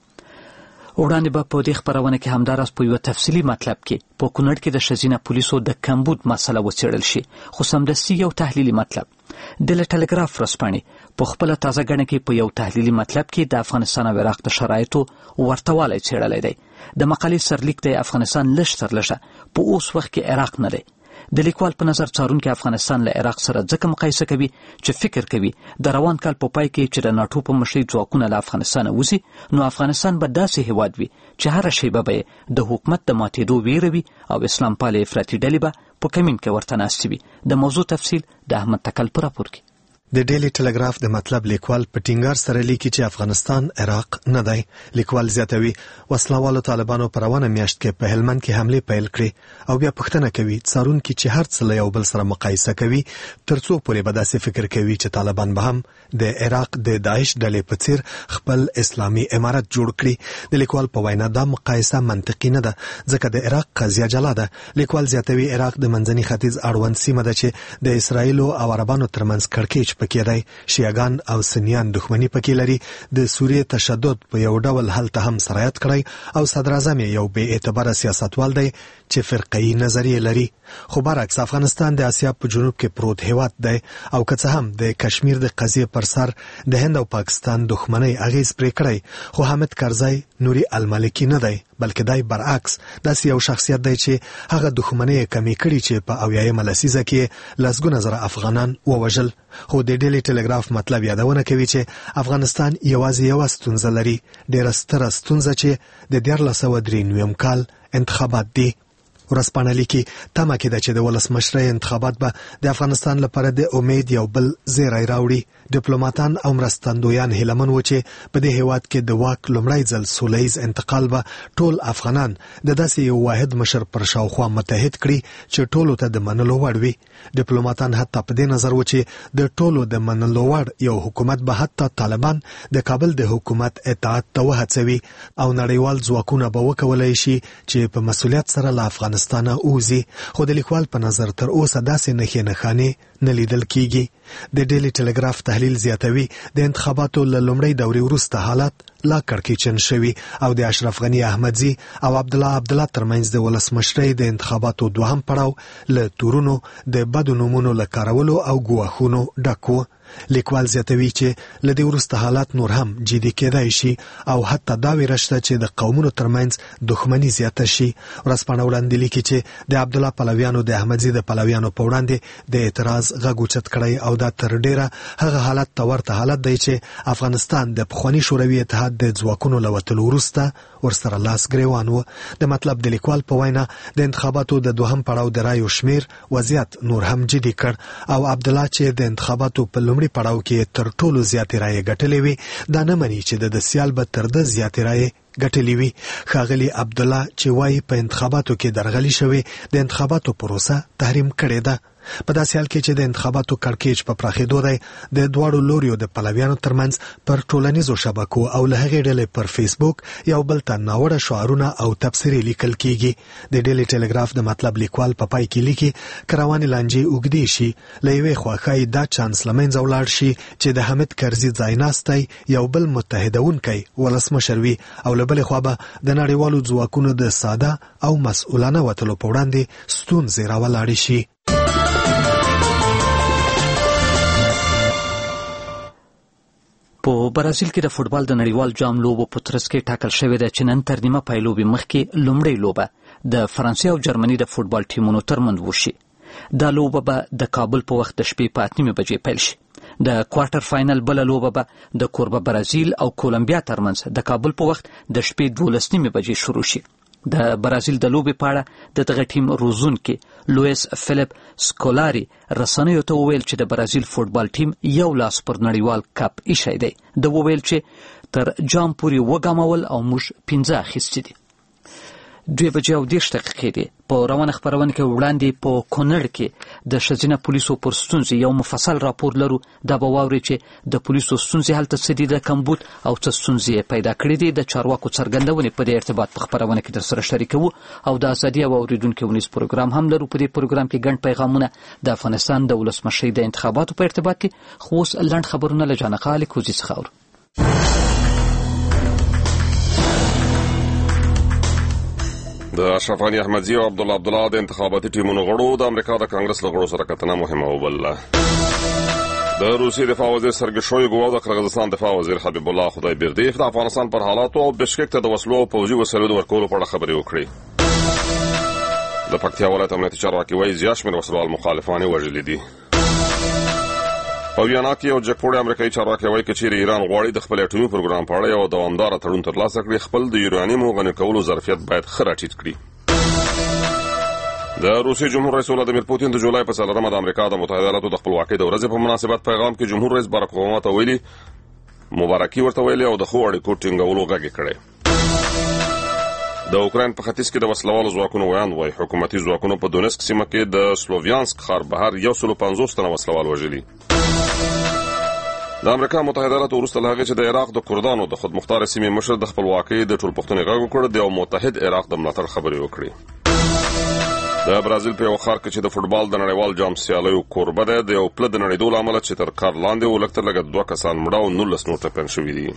وړاندې به په دې خبرونه کې همداراز په یو تفصیلي مطلب کې په کونړ کې د ښځینه پولیسو د کمبود مسله وڅېړل شي خو سمدستي یو تحلیلي مطلب د ټلګراف ورځپاڼې په خپله تازه ګڼه کې په یو تحلیلي مطلب کې د افغانستان او عراق د شرایطو ورتهوالی څېړلی دی. د مقالې سرلیک د افغانستان لږ تر لږه په اوس وخت کې عراق نه دی. د لیکوال په نظر څارونکي افغانستان له عراق سره ځکه مقایسه کوي چې فکر کوي د روان کال په پای کې چې د ناټو په مشرۍ ځواکونه له افغانستانه وځي نو افغانستان به داسې هیواد وي چې هره شیبه به یې د حکومت د ماتېدو ویره وي او اسلام پالې افراطي ډلې به په کمین کې ورته ناستې وي. د موضوع تفصیل د احمد تکل په راپور کې.
د ډیلی ټلګراف د مطلب لیکوال په ټینګار سره لیکي چې افغانستان عراق نه دی. لیکوال زیاتوي وسلوالو طالبانو په روانه میاشت کې په هلمند کې حمله پیل کړې او بیا پوښتنه کوي څارونکي چې هر څه له یو بل سره مقایسه کوي ترڅو پورې به داسې فکر کوي چې طالبان به هم د عراق د داعش ډلې په څیر خپل اسلامي امارت جوړ کړي. د لیکوال په وینا دا مقایسه منطقي نه ده ځکه د عراق قضیه جلا ده. لیکوال زیاتوي عراق د منځني ختیځ اړوند سیمه ده چې د اسرایل او عربانو ترمنځ کړکېچ پکې دی. شیعاګان او سنیان دښمنی پکې لري. د سوریې تشدد په یو ډول حل ته هم سرایت کړی او صدر اعظم یو بې اعتباره سیاستوال دی چې فرقه‌ای نظریه لري. خو برعکس افغانستان د آسیا په جنوب کې پروت هیواد دی او که څه هم د کشمیر د قضیې پر سر د هند او پاکستان دښمنۍ اغیز پرې کړی خو حامد کرزی نوري المالکی نه دی بلکې دای برعکس داسې یو شخصیت دی چې هغه دښمنۍ کمی کړي چې په 80مه لسیزه کې لسګونه زره افغانان ووژل. خو د ډیلی ټلګراف مطلب یادونه کوي چې افغانستان یوازې یو ستونزه لري، ډیره ستره ستونزه چې د 1993 کال انتخابات دي. ورځپاڼه لیکي تمه کېده چې د ولسمشرۍ انتخابات به د افغانستان لپاره د امید یو بل زیری راوړي. ډیپلوماټان او مرستندویان هیلمن و چې په دې هیواد کې د واک لومړی ځل سولیز انتقال به ټول افغانان د داسې یو واحد مشر پر شاوخوا متحد کړي چې ټولو ته د منلو وړ وي. ډیپلوماټان حتی په دې نظر و چې د ټولو د منلو وړ یو حکومت به حتی طالبان د کابل د حکومت اطاعت ته وهڅوي او نړیوال ځواکونه به وکولای شي چې په مسؤلیت سره له افغانستانه اوزي. خو د لیکوال په نظر تر اوسه داسې نښې نښانې نه لیدل کیږي. د ډیلی ټلګراف تحلیل زیاتوي د انتخاباتو له لومړۍ دورې وروسته حالات لا کړکېچن شوي او د اشرف غنی احمدزي او عبدالله ترمنځ د ولسمشرۍ د انتخاباتو دوهم پړاو له تورونو د بدو نومونو له کارولو او ګواښونو ډک و. لیکوال زیاتوي چې له دې وروسته حالات نور هم جدي کېدای شي او حتی دا ویره شته چې د قومونو ترمنځ دښمني زیاته شي. ورځپاڼه وړاندې لیکي چې د عبدالله پلویانو د احمدزي د پلویانو په وړاندې د اعتراض غږ اوچت کړی او دا تر ډیره هغه حالت ته ورته حالت دی چې افغانستان د پخواني شوروي اتحاد د ځواکونو له وتلو وروسته ورسره لاس ګریوان و. د مطلب د لیکوال په وینا د انتخاباتو د دوهم پړاو د رایو شمیر وضعیت نور هم جدي کړ او عبدالله چې د انتخاباتو په لومړي پړاو کې تر ټولو زیاتې رایې ګټلې وي دا نه مني چې د سیال به تر ده زیاتې رایې ګټلې وي. ښاغلي عبدالله چې وایي په انتخاباتو کې درغلي شوې د انتخاباتو پروسه تحریم کړې ده. په داسې حال کې چې د انتخاباتو کړکېچ په پراخېدو دی د دواړو لوریو د پلویانو ترمنځ پر ټولنیزو شبکو او له هغې ډلې پر فیسبوک یو بل ته ناوړه شعارونه او تبصرې لیکل کیږي. د ډیلی ټلګراف د مطلب لیکوال په پای کې لیکي که روانې لانجې اوږدې شي له یوې خوا ښایي دا چانس له منځه ولاړ شي چې د حامد کرزي ځایناستی یو بل متحدونکی ولسمشر وي او له بلې خوا به د نړیوالو ځواکونو د ساده او مسؤلانه وتلو په وړاندې ستونزې راولاړې شي.
په برازیل کې د فوټبال د نړیوال جام لوبو په ترڅ کې ټاکل شوې ده چې نن تر نیمه پای لوبې مخکې لومړۍ لوبه د فرانسې او جرمني د فوټبال ټیمونو ترمنځ وشي. دا لوبه به د کابل په وخت د شپې په 8:30 بجې پیل شي. د کوارټر فاینل بله لوبه به د کوربه برازیل او کولمبیا ترمنځ د کابل په وخت د شپې 12:30 بجې شروع شي. د برازیل د لوبې په اړه د دغه ټیم روزونکي لویس فلیپ سکولاري رسنیو ته وویل چې د برازیل فوټبال ټیم یو لاس پر نړیوال کپ ایښی دی. د وویل چې تر جام پورې وګامول او موږ 15 اخیستي دي. 2:30 دي. په روانه خبرونه کې وړاندې په کونړ کې د ښځینه پولیسو پر ستونزې یو مفصل راپور لرو. دا به واوري چې د پولیسو ستونزې هلته څه دي د کمبود او څه ستونزې پیدا کړې دي. د چارواکو څرګندونې په دې ارتباط په خبرونه کې درسره شریکوو او د ازادي او اوریدونکو ونیز پروګرام هم لرو. په دې پروګرام کې ګڼ پیغامونه د افغانستان د ولسمشۍ د انتخاباتو په ارتباط کې. خو اوس لنډ خبرونه له جانقه الکوزي څخه اورو.
د اشرف غني احمدزي او عبدالله د انتخاباتي ټیمونو غړو د امریکا د کانګرس له غړو سره کتنه مهمه وبلله. د روسي دفاع وزیر سرګي شویګو او د قرغیزستان دفاع وزیر حبیب الله خدایبردیف د افغانستان پر حالاتو او بشکک ته د وسلو او پوځي وسایلو د ورکولو په اړه خبرې وکړې. د پکتیا ولایت امنیتي چارواکي وایي زیات شمېر وسلوال مخالفان یې وژلي دي. په ویانا کې یو جګپوړی امریکایي چارواکي وایي که چیرې ایران غواړي د خپل اټومي پروګرام په اړه یو دوامداره تړون ترلاسه کړي، خپل د یورانیمو غني کولو ظرفیت باید ښه راټیټ کړي. د روسي جمهور رئیس ولادیمیر پوتین د جولای په 4 د امریکا د متحده ایالاتو د خپلواکۍ د ورځې په مناسبت پیغام کې جمهور رئیس باراک اوباما ته ویلي مبارکي ورته ویلي او د ښو اړیکو ټینګولو غږ یې کړی. د اوکراین په ختیځ کې د وسلوالو ځواکونو ویاند وایي حکومتي ځواکونو په دونیسک سیمه کې د سلوویانسک ښار بهر 150 تنه وسلوال وژلي. د امریکا متحده ایالاتو وروسته له هغې چې د عراق د کردانو د خودمختار سیمې مشر د خپلواکۍ د ټولپوښتنې غږ وکړ، د یو متحد عراق د ملاتړ خبرې وکړې. د برازیل په یو ښار کې چې د فوټبال د نړیوال جام سیالیو کوربه دی، د یو پله د نړېدو له امله چې تر کار لاندې و، لږ تر لږه 2 کسان مړه او 19 نور ټپیان شوي دي.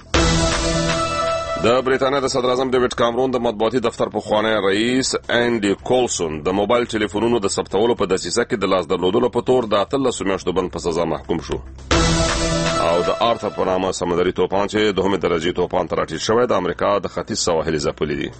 د بریتانیا د صدر اعظم ډیوډ کامرون د مطبوعاتي دفتر پخوانی رئیس انډي کولسون د موبایل ټلیفونونو د ثبتولو په دسیسه کې د لاس درلودلو په تور د 18 میاشتو بند په سزا محکوم شو. او د آرثر په نامه سمندري توپان چې 2 درجې توپان ته راټیټ شوی د امریکا د ختیځ سواحلي ځپلي دي.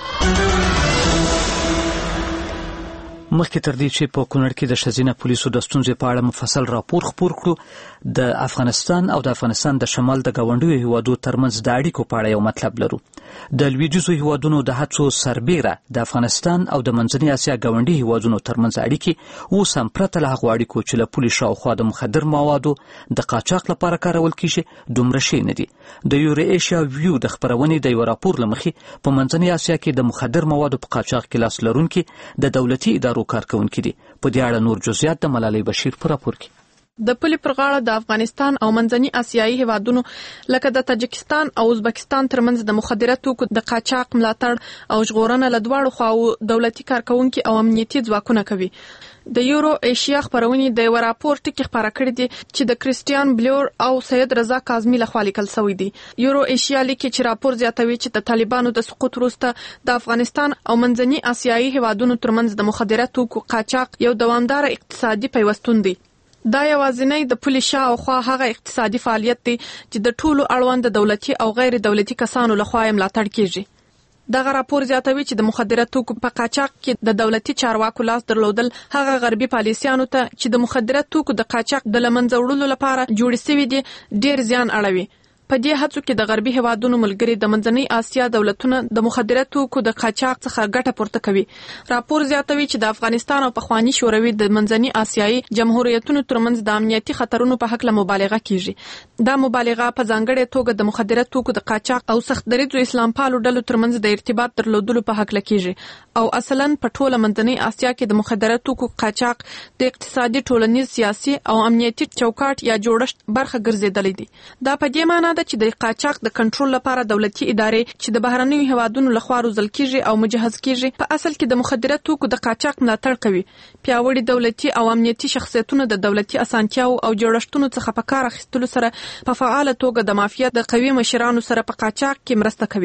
مخکې تر دې چې په کونړ کې د ښځینه پولیسو د ستونزې په اړه مفصل راپور خپور کړو، د افغانستان او د افغانستان د شمال د ګاونډیو هیوادو ترمنځ د اړیکو په اړه یو مطلب لرو. د لویدیځو هیوادونو د هڅو سربیره د افغانستان او د منځنۍ اسیا ګاونډي هیوادونو ترمنځ اړیکې اوس هم پرته له هغو اړیکو چې له پولې شاوخوا د مخدر موادو د قاچاق لپاره کارول کیږي دومره شی نه دي. د یورو ایشیا ویو د خپرونې د یو راپور له مخې په منځنۍ اسیا کې د مخدر موادو په قاچاق کې لاس لرونکي د دولتي ادارو کارکونکي دي. په دې اړه نور جزئیات د ملالۍ بشیر په راپور کې.
د پولې پر غاړه د افغانستان او منځني اسیایي هیوادونو لکه د تاجکستان او ازبکستان ترمنځ د مخدره توکو د قاچاق ملاتړ او ژغورنه له دواړو خواو دولتي کارکونکي او امنیتي ځواکونه کوي. د یورو ایشیا خبرونې د یو راپور ټکی خبره کړې دي چې د کریسټیان بلور او سید رضا کاظمی لخوا لیکل شوی دی. یورو ایشیا لیکي چې راپور زیاتوي چې د طالبانو د سقوط وروسته د افغانستان او منځني اسیایي هیوادونو ترمنځ د مخدره توکو قاچاق یو دوامدار اقتصادي پیوستون دی. دا یوازینی د پولې شاوخوا هغه اقتصادي فعالیت دی چې د ټولو اړوند دولتي او غیر دولتي کسانو لخوا یې ملاتړ کیږي. دغه راپور زیاتوي چې د مخدره توکو په قاچاق کې د دولتي چارواکو لاس درلودل هغه غربي پالیسیانو ته چې د مخدره توکو د قاچاق د لمنځه وړلو لپاره جوړې شوي دي ډیر زیان اړوي. په دې هڅو کې د غربي هیوادونو ملګري د منځنۍ اسیا دولتونه د مخدره توکو د قاچاق څخه ګټه پورته کوي. راپور زیاتوي چې د افغانستان او پخوانی شوروي د منځنۍ اسیایي جمهوریتونو ترمنځ د امنیتي خطرونو په حق له مبالغه کیږي. دا مبالغه په ځانګړې توګه د مخدره توکو د قاچاق او سخت دریځو اسلام پالو ډلو ترمنځ د ارتباط درلودلو په حق لکېږي او اصلا په ټوله منځنۍ اسیا کې د مخدره توکو قاچاق د اقتصادي ټولنیز سیاسي او امنیتي چوکاټ یا جوړښت برخه ګرځېدلې دي. دا په دې معنی ده چې د قاچاق د کنټرول لپاره دولتي ادارې چې د بهرنیو هیوادونو لخوا روزل کیږي او مجهز کیږي په اصل کې د مخدره توکو د قاچاق ملاتړ کوي. پیاوړي دولتي او امنیتي شخصیتونه د دولتي اسانتیاو او جوړښتونو څخه په کار اخیستلو سره په فعاله توګه د مافیا د قوي مشرانو سره په قاچاق کې مرسته کوي.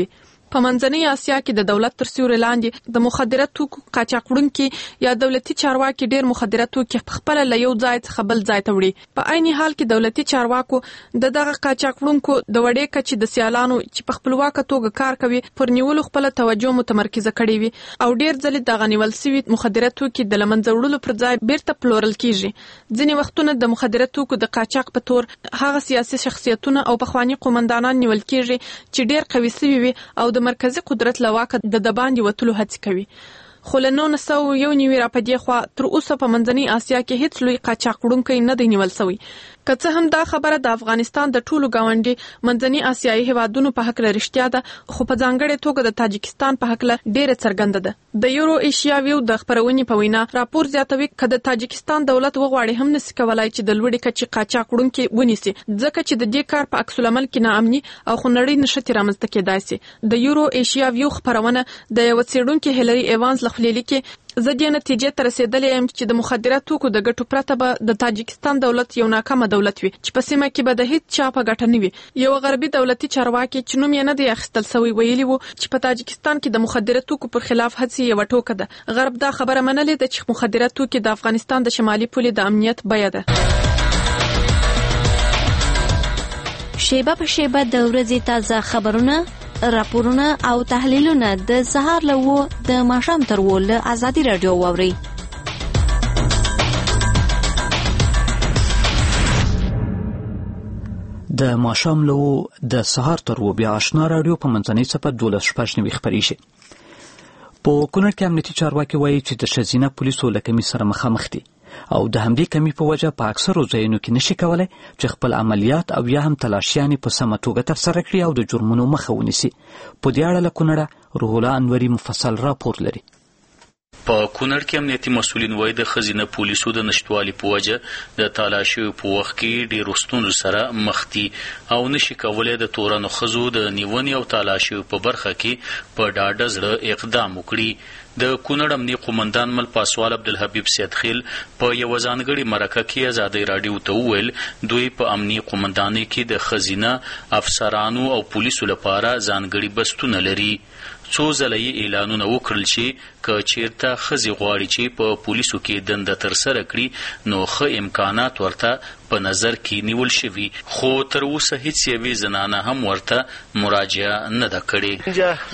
په منځنۍ اسیا کې د دولت تر سیوري لاندې د مخدره توکو قاچاقوونکي یا دولتي چارواکي ډېر مخدره توکي خپل له یو ځای څخه بل ځای ته وړي. په عین حال کې دولتي چارواکو د دغه قاچاقوونکو د وړې کچې د سیالانو چې په خپلواکه توګه کار کوي پر نیولو خپل توجه متمرکزه کړې وي او ډېر ځلې دغه نیول سوي مخدره توکي د له منځه وړلو پر ځای بیرته پلورل کیږي. ځینې وختونه د مخدره توکو د قاچاق په تور هغه سیاسي شخصیتونه او پخواني قومندانان نیول کیږي چې ډېر قوي سوي وي او د مرکزي قدرت له واکه د باندې وتلو هڅې کوي. خو له 1991 راپدې خوا تر اوسه په منځنۍ اسیا کې هیڅ لوی قاچاقوونکی نه دی نیول سوی. که څه هم دا خبره د افغانستان د ټولو ګاونډي منځنۍ اسیایي هیوادونو په حق لرشتیا ده، خو په ځانګړې توګه د تاجکستان په حق ډېره څرګنده ده. د یورو ایشیا ویو د خبرونې په وینا راپور زیاتوي چې د تاجکستان دولت وغواړي هم نشي کولای چې د لوړې کچې قاچاقوونکي ونیسي، ځکه چې د دې کار په عکس العمل کې ناامني او خونړۍ نشته رامنځته کېدای شي. د یورو ایشیا ویو خبرونه د یو څېړونکي هیلری ایوانز لخوا لیکي زه دې نتیجې ته رسیدلې یم چې د مخدره توکو د ګټو پرته به د تاجکستان دولت یو ناکامه دولت وي چې په سیمه کې به د هیڅ چا په ګټه نه وي. یو غربي دولتي چارواکي چې نوم یې نه دی اخیستل سوی ویلي وو چې په تاجکستان کې د مخدره توکو پر خلاف هڅې یوه ټوکه ده. غرب دا خبره منلې ده چې مخدره توکي د افغانستان د شمالي پولې د امنیت بیه ده.
شیبه په شیبه د ورځې تازه خبرونه، راپورونه او تحلیلونه د سهار له 9 د ماښام تر 10 له ازادي رادیو واوري.
د ماښام له 9 د سهار تر 10 بیا آشنا رادیو په منځنۍ صفحه 12:90 خپرېږي. په کونړ کې امنیتي چارواکي وایي چې د ښځینه پولیسو له کمۍ سره مخامخ دي او د همدې کمی په وجه په اکثرو ځایونو کې نشي کولای چې خپل عملیات او یا هم تلاشیانې په سمه توګه ترسره کړي او د جرمونو مخه ونیسي. په دې اړه له کونړه روح الله انوري مفصل راپور لري.
په کونړ کې امنیتي مسؤلین وایي د ښځینه پولیسو د نشتوالي په وجه د تالاشیو په وخت کې ډېرو ستونزو سره مخ دي او نشي کولی د تورنو ښځو د نیونې او تالاشیو په برخه کې په ډاډه زړه اقدام وکړي. د کونړ امني قومندان مل پاسوال عبدالحبیب سیدخیل په یو ځانګړي مرکه کې ازادۍ راډیو ته وویل دوی په امني قومندانۍ کې د ښځینه افسرانو او پولیسو لپاره ځانګړي بستونه لري. څو ځله یې اعلانونه وکړل چې که چیرته ښځې غواړي چې په پولیسو کې دنده ترسره کړي نو ښه امکانات ورته په نظر کې نیول شوي، خو تر اوسه هیڅ یوې زنانه هم ورته مراجعه نه ده کړې.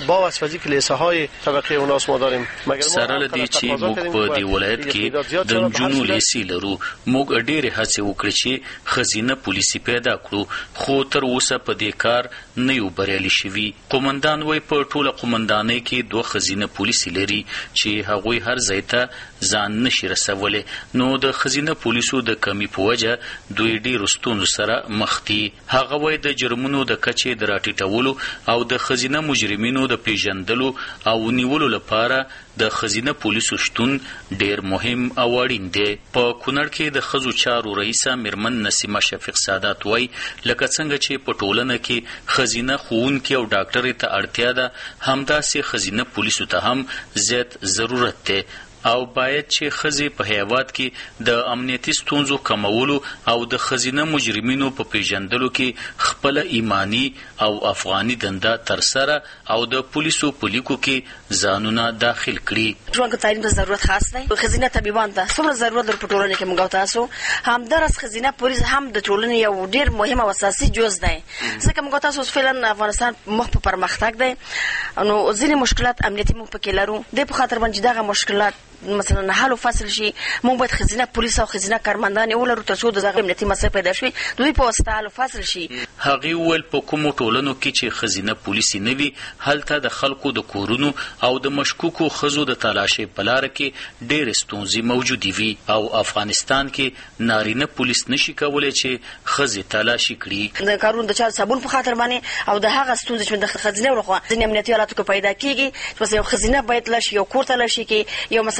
سره له دې چې موږ په دې ولایت کې د نجونو لیسې لرو، موږ ډېرې هڅې وکړې چې ښځینه پولیسي پیدا کړو، خو تر اوسه په دې کار نه یو بریالي شوي. قومندان وایي په ټوله قومندانۍ کې 2 ښځینه پولیسې لري چې هغوی هر ځای ته ځان نشي رسولی، نو د ښځینه پولیسو د کمی په وجه دوی ډېرو ستونزو سره مخ دي. هغه وایي د جرمونو د کچې د راټیټولو او د ښځینه مجرمینو د پیژندلو او نیولو لپاره د ښځینه پولیسو شتون ډېر مهم او اړین دی. په کونړ کې د ښځو چارو رئیسه میرمن نسیمه شفیق سادات وایي لکه څنګه چې په ټولنه کې ښځینه ښوونکي او ډاکټرې ته اړتیا ده، همداسې ښځینه پولیسو ته هم زیات ضرورت دی او باید چې ښځې په هیواد کې د امنیتي ستونزو کمولو او د ښځینه مجرمینو په پیژندلو کې خپله ایمانی او افغاني دنده ترسره او د پولیسو په لیکو کې ځانونه داخل کړي.
ژوند کې تعلیم ته ضرورت خاص دی. ښځینه طبيبان ته څومره ضرورت لري په ټولنه کې موږ او تاسو همدارس ښځینه پولیس هم د ټولنې یو ډېر مهم او اساسي جز دی، ځکه موږ تاسو فعلا افغانستان مخ په پرمختګ دی، نو ځینې مشکلات امنیتي موږ پکې لرو. د په خاطر باندې دغه مشکلات مثلا حل او فصل شي موږ باید ښځینه پولیس او ښځینه کارمندان ولرو ترڅو د دغه امنیتي مسایل پیدا شي دوی په واسطه حل او فصل شي.
هغې وویل په کومو ټولنو کې چې ښځینه پولیسې نه وي هلته د خلکو د کورونو او د مشکوکو ښځو د تلاشۍ په لاره کې ډېرې ستونزې موجودې وي او افغانستان کې نارینه پولیس نشي کولی چې ښځې تلاشي کړي.
د کارونو د چا صابون په خاطر باندې او د هغه ستونزې چې د ښځینه لخوا ځینې امنیتي حالاتو کې پیدا کېږي چې یو ښځینه باید لاړ شي یو کور ته لاړ شي کې یو مثلا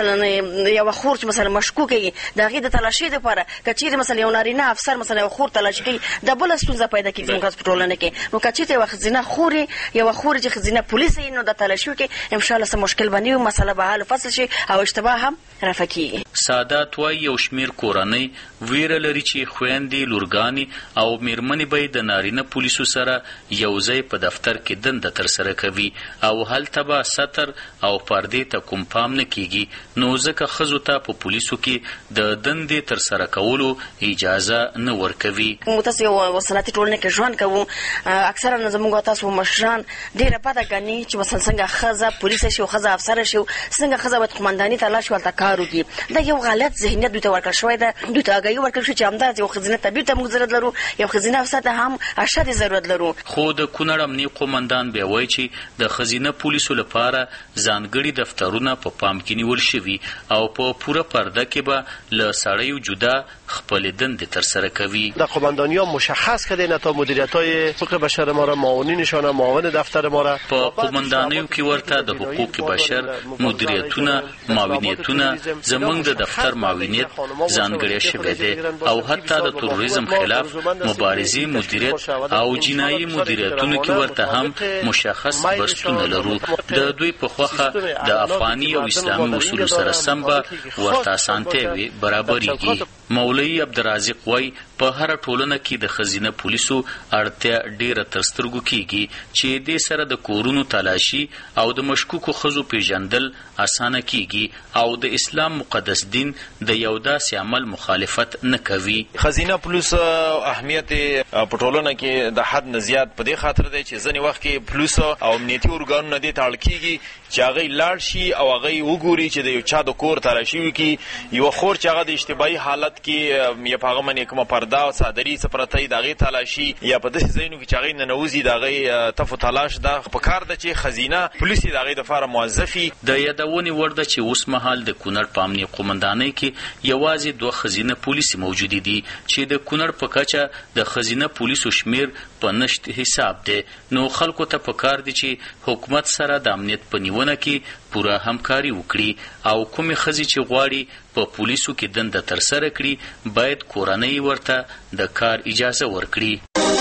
مثلا یو خور چې مثلا مشکوک وي د هغې د تلاشۍ دپاره که چیرې مثلا یو نارینه افسر مثلا یو خور تلاشي کوي د بله ستونزه پیدا کېږي زموږ په ټولنه کې. نو که چېرته یوه ښځینه خور یوه خور چې ښځینه پولیس وي نو د تلاشي کې انشاءالله څه مشکل به نه وي، مسله به حل فصل شي او اشتباه هم رفع کېږي.
سادات وایي یو شمېر کورنۍ ویره لري چې خویندې لورګانې او میرمنې به د نارینه پولیسو سره یو ځای په دفتر کې دنده ترسره کوي او هلته به ستر او پردې ته کوم پام نه کېږي، نو ځکه ښځو ته په پولیسو کې د دندې ترسره کولو اجازه نه ورکوي.
موږ تاسو یو صنعتي ټولنه کې ژوند کوو، اکثرا زموږ تاسو مشران ډېره بده ګڼي چې مثلا څنګه ښځه پولیسه شي او ښځه افسره شي، څنګه ښځه باید قومنداني ته لاړ شي هلته کار وکړي. دا یو غلط ذهنیت دوی ته ورکړل شوی ده، دوی ته آګاهي ورکړل شوې چې همداسې یو ښځینه طبیب ته موږ ضرورت لرو، یو ښځینه افسر ته هم اشد ضرورت لرو.
خو د کونړ امني قومندان بیا وایي چې د ښځینه پولیسو لپاره ځانګړي دفترونه په پام کې نیول شوي او په پوره پرده کې به له سړیو جدا خپلې دندې ترسره کوي.
در قومندانی‌ها مشخص کردین تا مدیریت‌های حقوق بشر ما را، معاونینشان، معاون دفتر ما را
په قومندانیو کې ورته د حقوق بشر مدیریتونه، معاونیتونه، زمونږ د دفتر معاونیت ځانګړی شوی دی او حتی د تروریزم خلاف مبارزې مدیریت او جنایي مدیریتونو کې ورته هم مشخص بستونه لرو. د دوی په خوښه د افغاني او اسلامي اصولو سره سم به ورته اسانتیاوې برابریږي. مولوي عبدالرازق وایي په هره ټولنه کې د ښځینه پولیسو اړتیا ډیره تر سترګو کېږي چې دې سره د کورونو تلاشي او د مشکوکو ښځو پیژندل اسانه کېږي او د اسلام مقدس دین د یو داسې عمل مخالفت نه کوي.
ښځینه پولیس اهمیت په ټولنه کې د حد نه زیات په دې خاطر دی چې ځینې وخت کې پولیس او امنیتي ارګانونه دې ته اړ کېږي چې هغوی لاړ شي او هغوی وګوري چې د یو چا د کور تلاشي وکړي. یوه خور چې هغه د اشتباهي حالت کې یا په هغه باندې کومه پرده او څادري څه پرته وي د هغې تلاشي یا په داسې ځایونو کې چې هغوی ننوځي د هغوی تف و تلاش ده. په کار ده چې ښځینه پولیس یې د هغوی دپاره موظف وي.
د یادونې وړ ده چې اوس مهال د کونړ په امني قومندانۍ کې یوازې 2 ښځینه پولیسې موجودې دي چې د کونړ په کچه د ښځینه پولیسو شمیر په نشت حساب دی. نو خلکو ته پکار دي چې حکومت سره د امنیت په نیونه کې پوره همکاري وکړي او کومې ښځې چې غواړي په پولیسو کې دنده ترسره کړي باید کورنۍ ورته د کار اجازه ورکړي.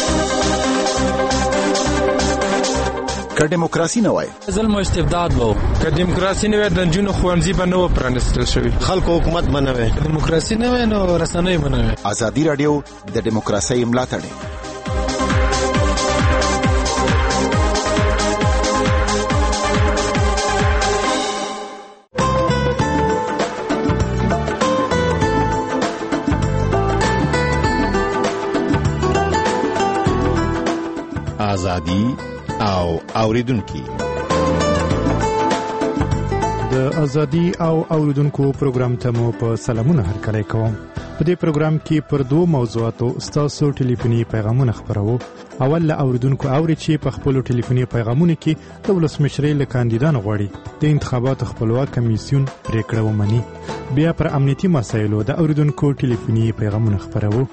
که دیموکراسي نه وای
ظلم او استبداد وو، که دیموکراسي نه وای د نجونو ښوونځي به نه و پرانیستل شوي،
خلکو حکومت به نه وای،
دیموکراسي نه وای نو رسنۍ به نه وای.
ازادي راډیو د دیموکراسۍ ملاتړ. ازادي او اوریدونکو
د ازادي او اوریدونکو پروګرام ته مو په سلامونه هرکلی کوم. په دې پروګرام کې پر 2 موضوعاتو ستاسو ټلیفوني پیغامونه خبرو. اول له اوریدونکو اوري چې په خپل ټلیفوني پیغامونو کې د ولسمشرۍ له کاندیدانو غواړي د انتخاباتو خپلواک کمیسیون پریکړه ومني. بیا پر امنیتي مسایلو د اوریدونکو ټلیفوني پیغامونه خبرو.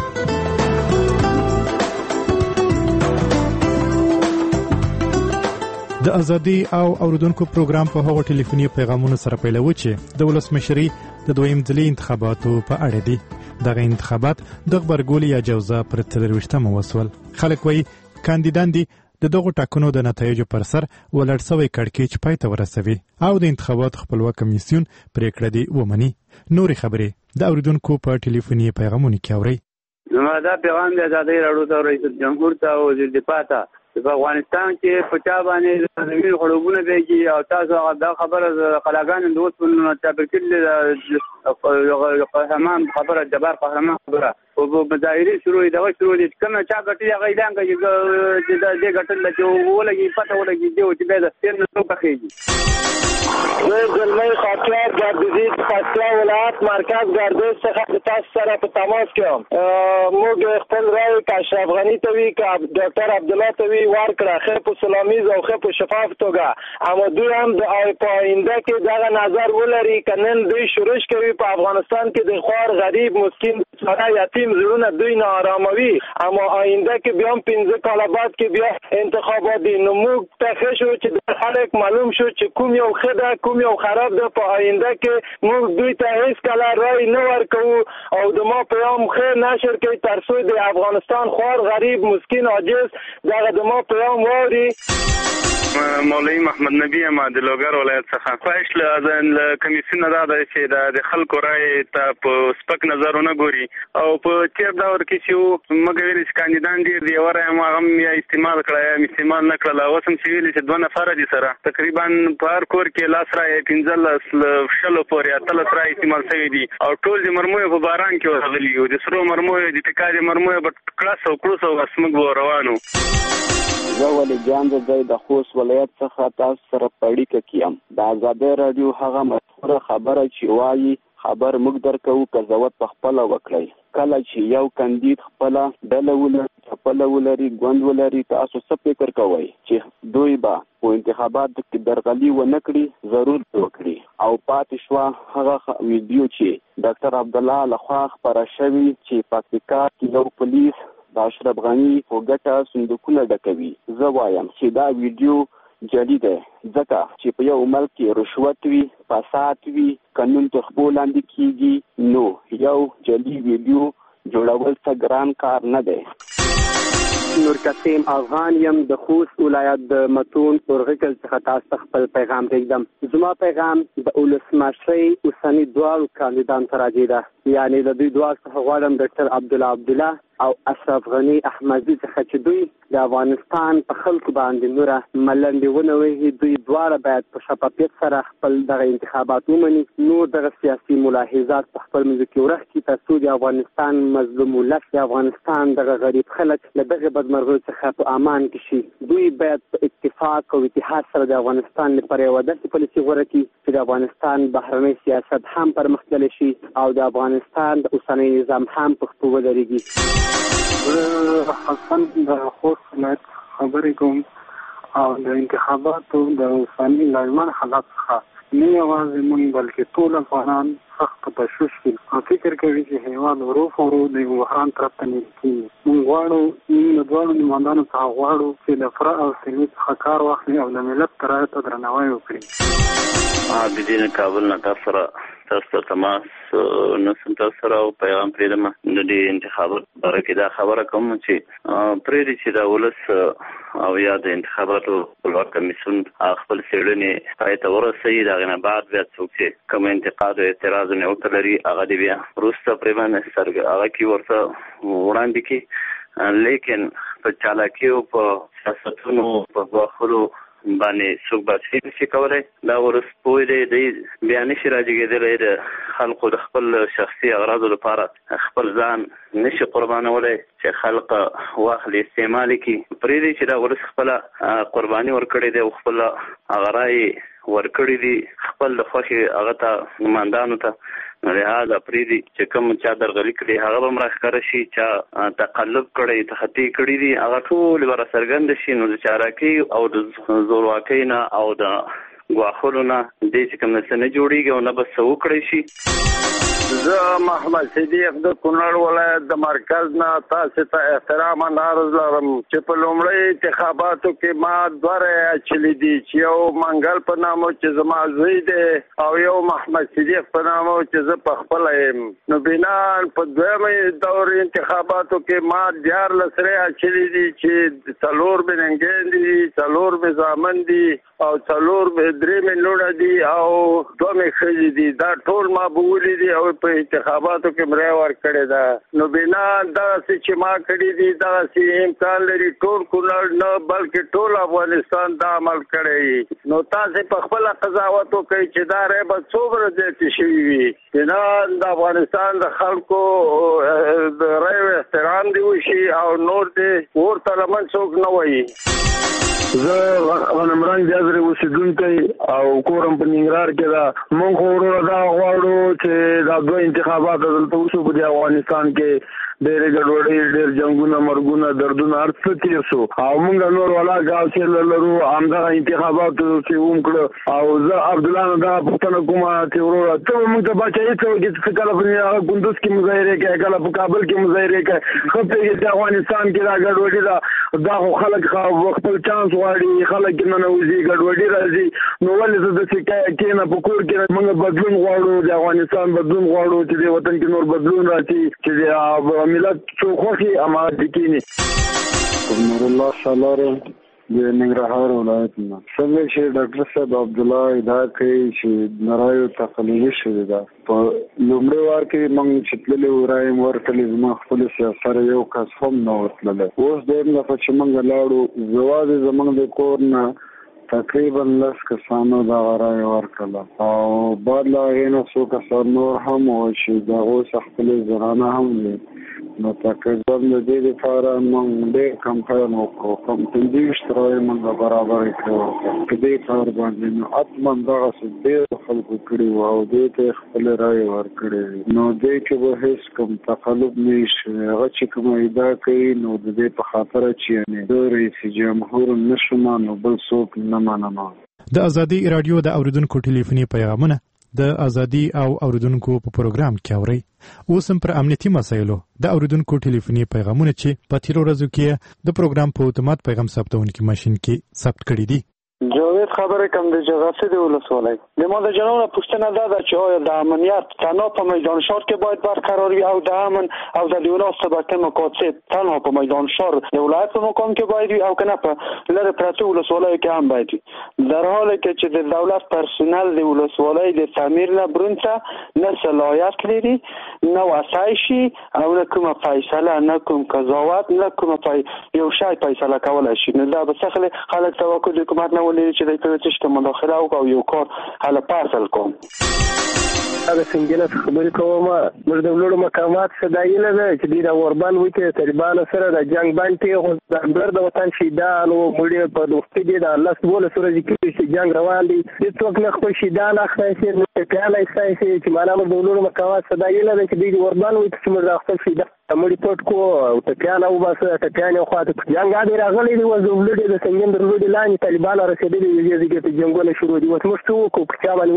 د ازادي او اوریدونکو پروګرام په هغو ټلیفوني پیغامونو سره پیلوي چې د ولسمشرۍ د دویم ځلي انتخاباتو په اړه دي. دغه انتخابات د غبرګولي یا جوزا پر 23مه وسول. خلک وایي کاندیدان دي د دغو ټاکنو د نتایجو پر سر ولړ سوی کړکېچ پای ته ورسوي او د انتخاباتو خپلواک کمیسیون پریکړه دی ومني. نورې خبرې د اوریدونکو په ټلیفوني پیغامونو کې اوري.
زما دا پیغام د ازادي راډیو ته رئیس جمهور ته او وزیر دفاع ته په افغانستان کې په چا باندې زمين خړوبونه دیږي او تاسو دا خبره قلاګان د اوسونو تعبیر کړل قهرمان خبره جبار قهرمان خبره او مظاهرې شروع دي کومه چا ګټي هغه اعلان کوي چې د دې ګټل چې ولګي پته ولګي چې د سپین نو بخېږي. زه زلمي خاطر ګردیزي فاصله ولایت مرکز ګردیز څخه تاسو سره په تماس کې موږ خپل رائے کاشف افغاني ته وی کا ډاکټر عبد الله ته وی ورکړه خیر په سلامیز او خیر په شفاف توګه اما دوی هم د په آینده کې دا نظر ولري کنن دوی شروع کوي په افغانستان کې د خوار غریب مسکین
بیچاره یتیم زړونه دوی نه آراموي، اما آینده کې بیا هم 15 کاله بعد کې بیا انتخابات دي. نو موږ ته ښه شو چې د خلک معلوم شو چې کوم یو ښه ده کوم یو خراب ده. په آینده کې موږ دوی ته هیڅ کله رای نه ورکوو او د ما پیغام ښه نشر کوي تر څو د افغانستان خوار غریب مسکین عاجز دغه د ما پیغام واوري.
مولوی محمد نبی ما د لوګر ولایت څخه خواهش له کمیسیون دا ده چې د خلکو رای ته په سپک نظرونه ګوري او په تیر دور کې چې موږ ویل چې کاندیدان ډیر دی ورای ما هم یا استعمال کړی یا استعمال نه کړل. اوس هم چې ویل چې 2 نفر دي سره تقریبا په هر کور کې لاس رای 15 شلو پورې اتل رای استعمال شوی دي او ټول د مرموې په باران کې ورغلي یو د سرو مرموې د ټکاري مرموې په کلاس او کړوس او اسمګ روانو.
زه ولې جان د خوست ولایت څخه تاسو سره پړیکه کیم. د آزادۍ رادیو هغه مشهوره خبره چې وایي خبر موږ درکو قضاوت په خپل وکړئ. کله چې یو کاندید خپل ډله ولري خپل ولري ګوند ولري تاسو څه فکر کوئ چې دوی به په انتخابات کې درغلي ونه کړي؟ ضرور وکړي. او پاتې شو هغه ویډیو چې ډاکټر عبد الله لخوا خبره شوی چې پکتیکا کې یو پولیس د اشرف غنی په ګټه صندوقونه ډکوي. زه وایم چې دا ویډیو جعلي ده ځکه چې په یو ملک کې رشوت وي، فساد وي، قانون تر خپل لاندې کیږي، نو یو جعلي ویډیو جوړول څه ګران کار نه دی.
نور قاسم افغان یم د خوست ولایت د متون اورغکل څخه تاسو خپل پیغام پرېږدم. زما پیغام د ولسمشرۍ اوسني دواړو کاندیدانو ته راځي ده، یعنی د دوی دواړو څخه غواړم ډاکټر عبدالله او اشرف غنی احمدي څخه چې دوی د افغانستان په خلکو باندې نوره ملنډې ونه وهي. دوی دواړه باید په شفافیت سره خپل دغه انتخابات ومني، نور دغه سیاسي ملاحظات په خپل منځ کې ورکړي تر څو د افغانستان مظلوم ولس د افغانستان دغه غریب خلک له دغه بدمرغیو څخه په امان کې شي. دوی باید په اتفاق او اتحاد سره د افغانستان لپاره یوه داسې پالیسي غوره کړي چې د افغانستان بهرنی سیاست هم پرمختللی شي او د افغانستان د اوسنی نظام هم په خپل ودرېږي.
حسن د خوست ولایت خبرې کوم او د انتخاباتو د اوسني لړمن حالات څخه نه یوازې موږ بلکې ټول افغانان سخت تشویش کې او فکر کوي چې هیواد ورو ورو د بحران طرف ته نږدې کېږي. موږ غواړو د دواړو نمایندانو څخه غواړو چې د فرع او سلمي څخه کار واخلي او د ملت ترایو ته درناوی وکړي.
عابدین کابل نه تاسو ته تماس نسم تاسو سره او پیغام پرېږدم. د دې انتخابات باره کې دا خبره کوم چې پرېږدي چې د ولس او یا د انتخاباتو خپلواک کمیسیون خپل څېړنې پای ته ورسوي. د هغې نه بعد بیا څوک چې کوم انتقاد او اعتراض ورته لري هغه دې بیا وروسته پرې باندې هغه کې ورته وړاندې کړي. لیکن په چالاکیو په سیاستونو په ګواښلو باندې څوک باسي نشي کولای. دا ورس پوه دی بیا نشي راجګېدلی د خلقو د خپل شخصي اغراضو لپاره خپل ځان نشي قربانولی چې خلق واخلي استعمال کړي. پرېږدي چې دا ورس خپله قرباني ورکړې دی او خپل هغه رایې ورکړي دي خپل د خوښې هغه ته نمایندانو ته. لهذا پرېږدي چې کوم چا درغلي کړي هغه به هم راښکاره شي، چا تقلب کړی تخطي کړي دي هغه ټول به راڅرګنده شي. نو د چالاکۍ او د زورواکۍ نه او د ګواښلو نه دې چې کوم څه نه جوړېږي او نه به څه وکړی شي.
زه محمد صدیق د کونړ ولایت د مرکز نه تاسو ته احترام عرض لرم چې په لومړی انتخاباتو کې ما 2 رایې اچولې دي چې یو منګل په نامه چې زما زوی دی او یو محمد صدیق په نامه چې زه په خپله یم. نو بنان په دویمه دور انتخاباتو کې ما 14 رایې اچولې دي چې 4 مې ننګین دي، 4 مې زامن دي او 4 مې 3 مې لوڼه دي او 2 مې ښځې دي. دا ټول ما بولي دي او په انتخاباتو کې مرای ورکړې ده. نو بنا دغسې چې ما کړي دي دغسې امکان لري ټول کونړ نه بلکې ټول افغانستان دا عمل کړی. نو تاسې په خپله قضاوت وکړئ چې دا رای به څومره زیاتې شوي وي. بنا د افغانستان د خلکو د رایو احترام دې وشي او نور دې ورته لمن څوک نه وایي.
زه غنمرنګ جزرې اوسېدونکی او کورم په ننګرهار کې ده. موږ خو وروره دا غواړو چې دا 2 انتخابات دلته وشو په دې افغانستان کې
ډېر ګډوډي ډېر جنگونه مرګونه دردونه هر څه تیر شو او موږ نور ولا گاو چې لرو همدا انتخابات چې وکړو او زه عبد الله دا پښتنه کومه چې ورو ته موږ ته بچی چې کله په کندوز کې مظاهره کوي کله په کابل کې مظاهره کوي خو په افغانستان کې دا ګډوډي دا خلک خپل چانس غواړي خلک نه نوځي ګډوډي راځي نو ولې زه د کې نه په کور کې موږ بدلون غواړو د افغانستان بدلون غواړو چې د وطن کې نور بدلون راشي چې د ملت خوښي اماده کینی
نور الله سالاره د ننګرهار ولایت نه څنګه چې ډاکټر صاحب عبد الله دا کوي چې نارایو تقلیدي شوی دا په لومړی وار کې موږ چې تللی ورایم ورتلې زما خپل سره یو کس هم نه ورتللی اوس دویم دفعه چې موږ لاړو زواد زموږ د کور نه تقریبا 10 کسانو دا غرای ورکړه او بعد لا غینه څو کسان نور هم او چې دا اوس خپل زرانه هم نو تقریبا د دې لپاره موږ ډېر کمپاین وکړو کوم تنظیم ترای موږ برابر کړو په دې کار باندې نو اتمن دا څه خلکو کړی او دې ته خپل رائے ورکړي نو دې کې به هیڅ کوم تقلب نشي هغه چې کوم ایدا کوي نو دې په خاطر چې نه د رئیس جمهور نشو نو بل څوک نه مننه
د ازادي رادیو د اوریدونکو ټلیفوني پیغامونه د ازادي او اوریدونکو په پروګرام کې اوري اوس هم پر امنیتي مسایلو د اوریدونکو ټلیفوني پیغامونه چې په تیرو ورځو کې د پروګرام په اتومات پیغام ثبتونکو ماشين کې ثبت کړي دي
جاوید خبره کوم د جغرافي د ولسوالۍ د ماده جنونو پوښتنه ده چې آیا د امنیت تنها په میدان شهر کې باید برقرار وي او د امن او د دولت ثبات مقاصد تنها په میدان شهر د ولایت په مقام کې باید وي او کنه په لری پرته ولسوالۍ کې هم باید وي در حالی چې د دولت پرسونل د ولسوالۍ د تعمیر نه برونته نه صلاحیت لري نه وسای شي او نه کومه فیصله نه کوم قضاوت نه کومه یو شای فیصله کولای شي نو دا به څخه خلک توقع د حکومت نه ولري چې د پولیسو مداخله او یو کار حل پاسل کوم
هغه څنګه خبرې کوم موږ د ولور مقامات صدایله ده چې د اوربان وته طالبان سره د جنگ باندې د بلر د وطن شیدان او مړي په دوستي دي د الله سبحانه سره چې جنگ روان دي هیڅوک نه خو شیدان اخلي چې کله یې چې معنا د ولور مقامات صدایله ده چې د اوربان وته چې موږ خپل شیدان مړي پټ کو او ټکیان او باسه ټکیان خو ته جنگ غاډي راغلي دي وزولډي د څنګه درلودي لاندې طالبان رسیدلي دي چې جنگونه شروع دي اوس موږ څه وکړو چې باندې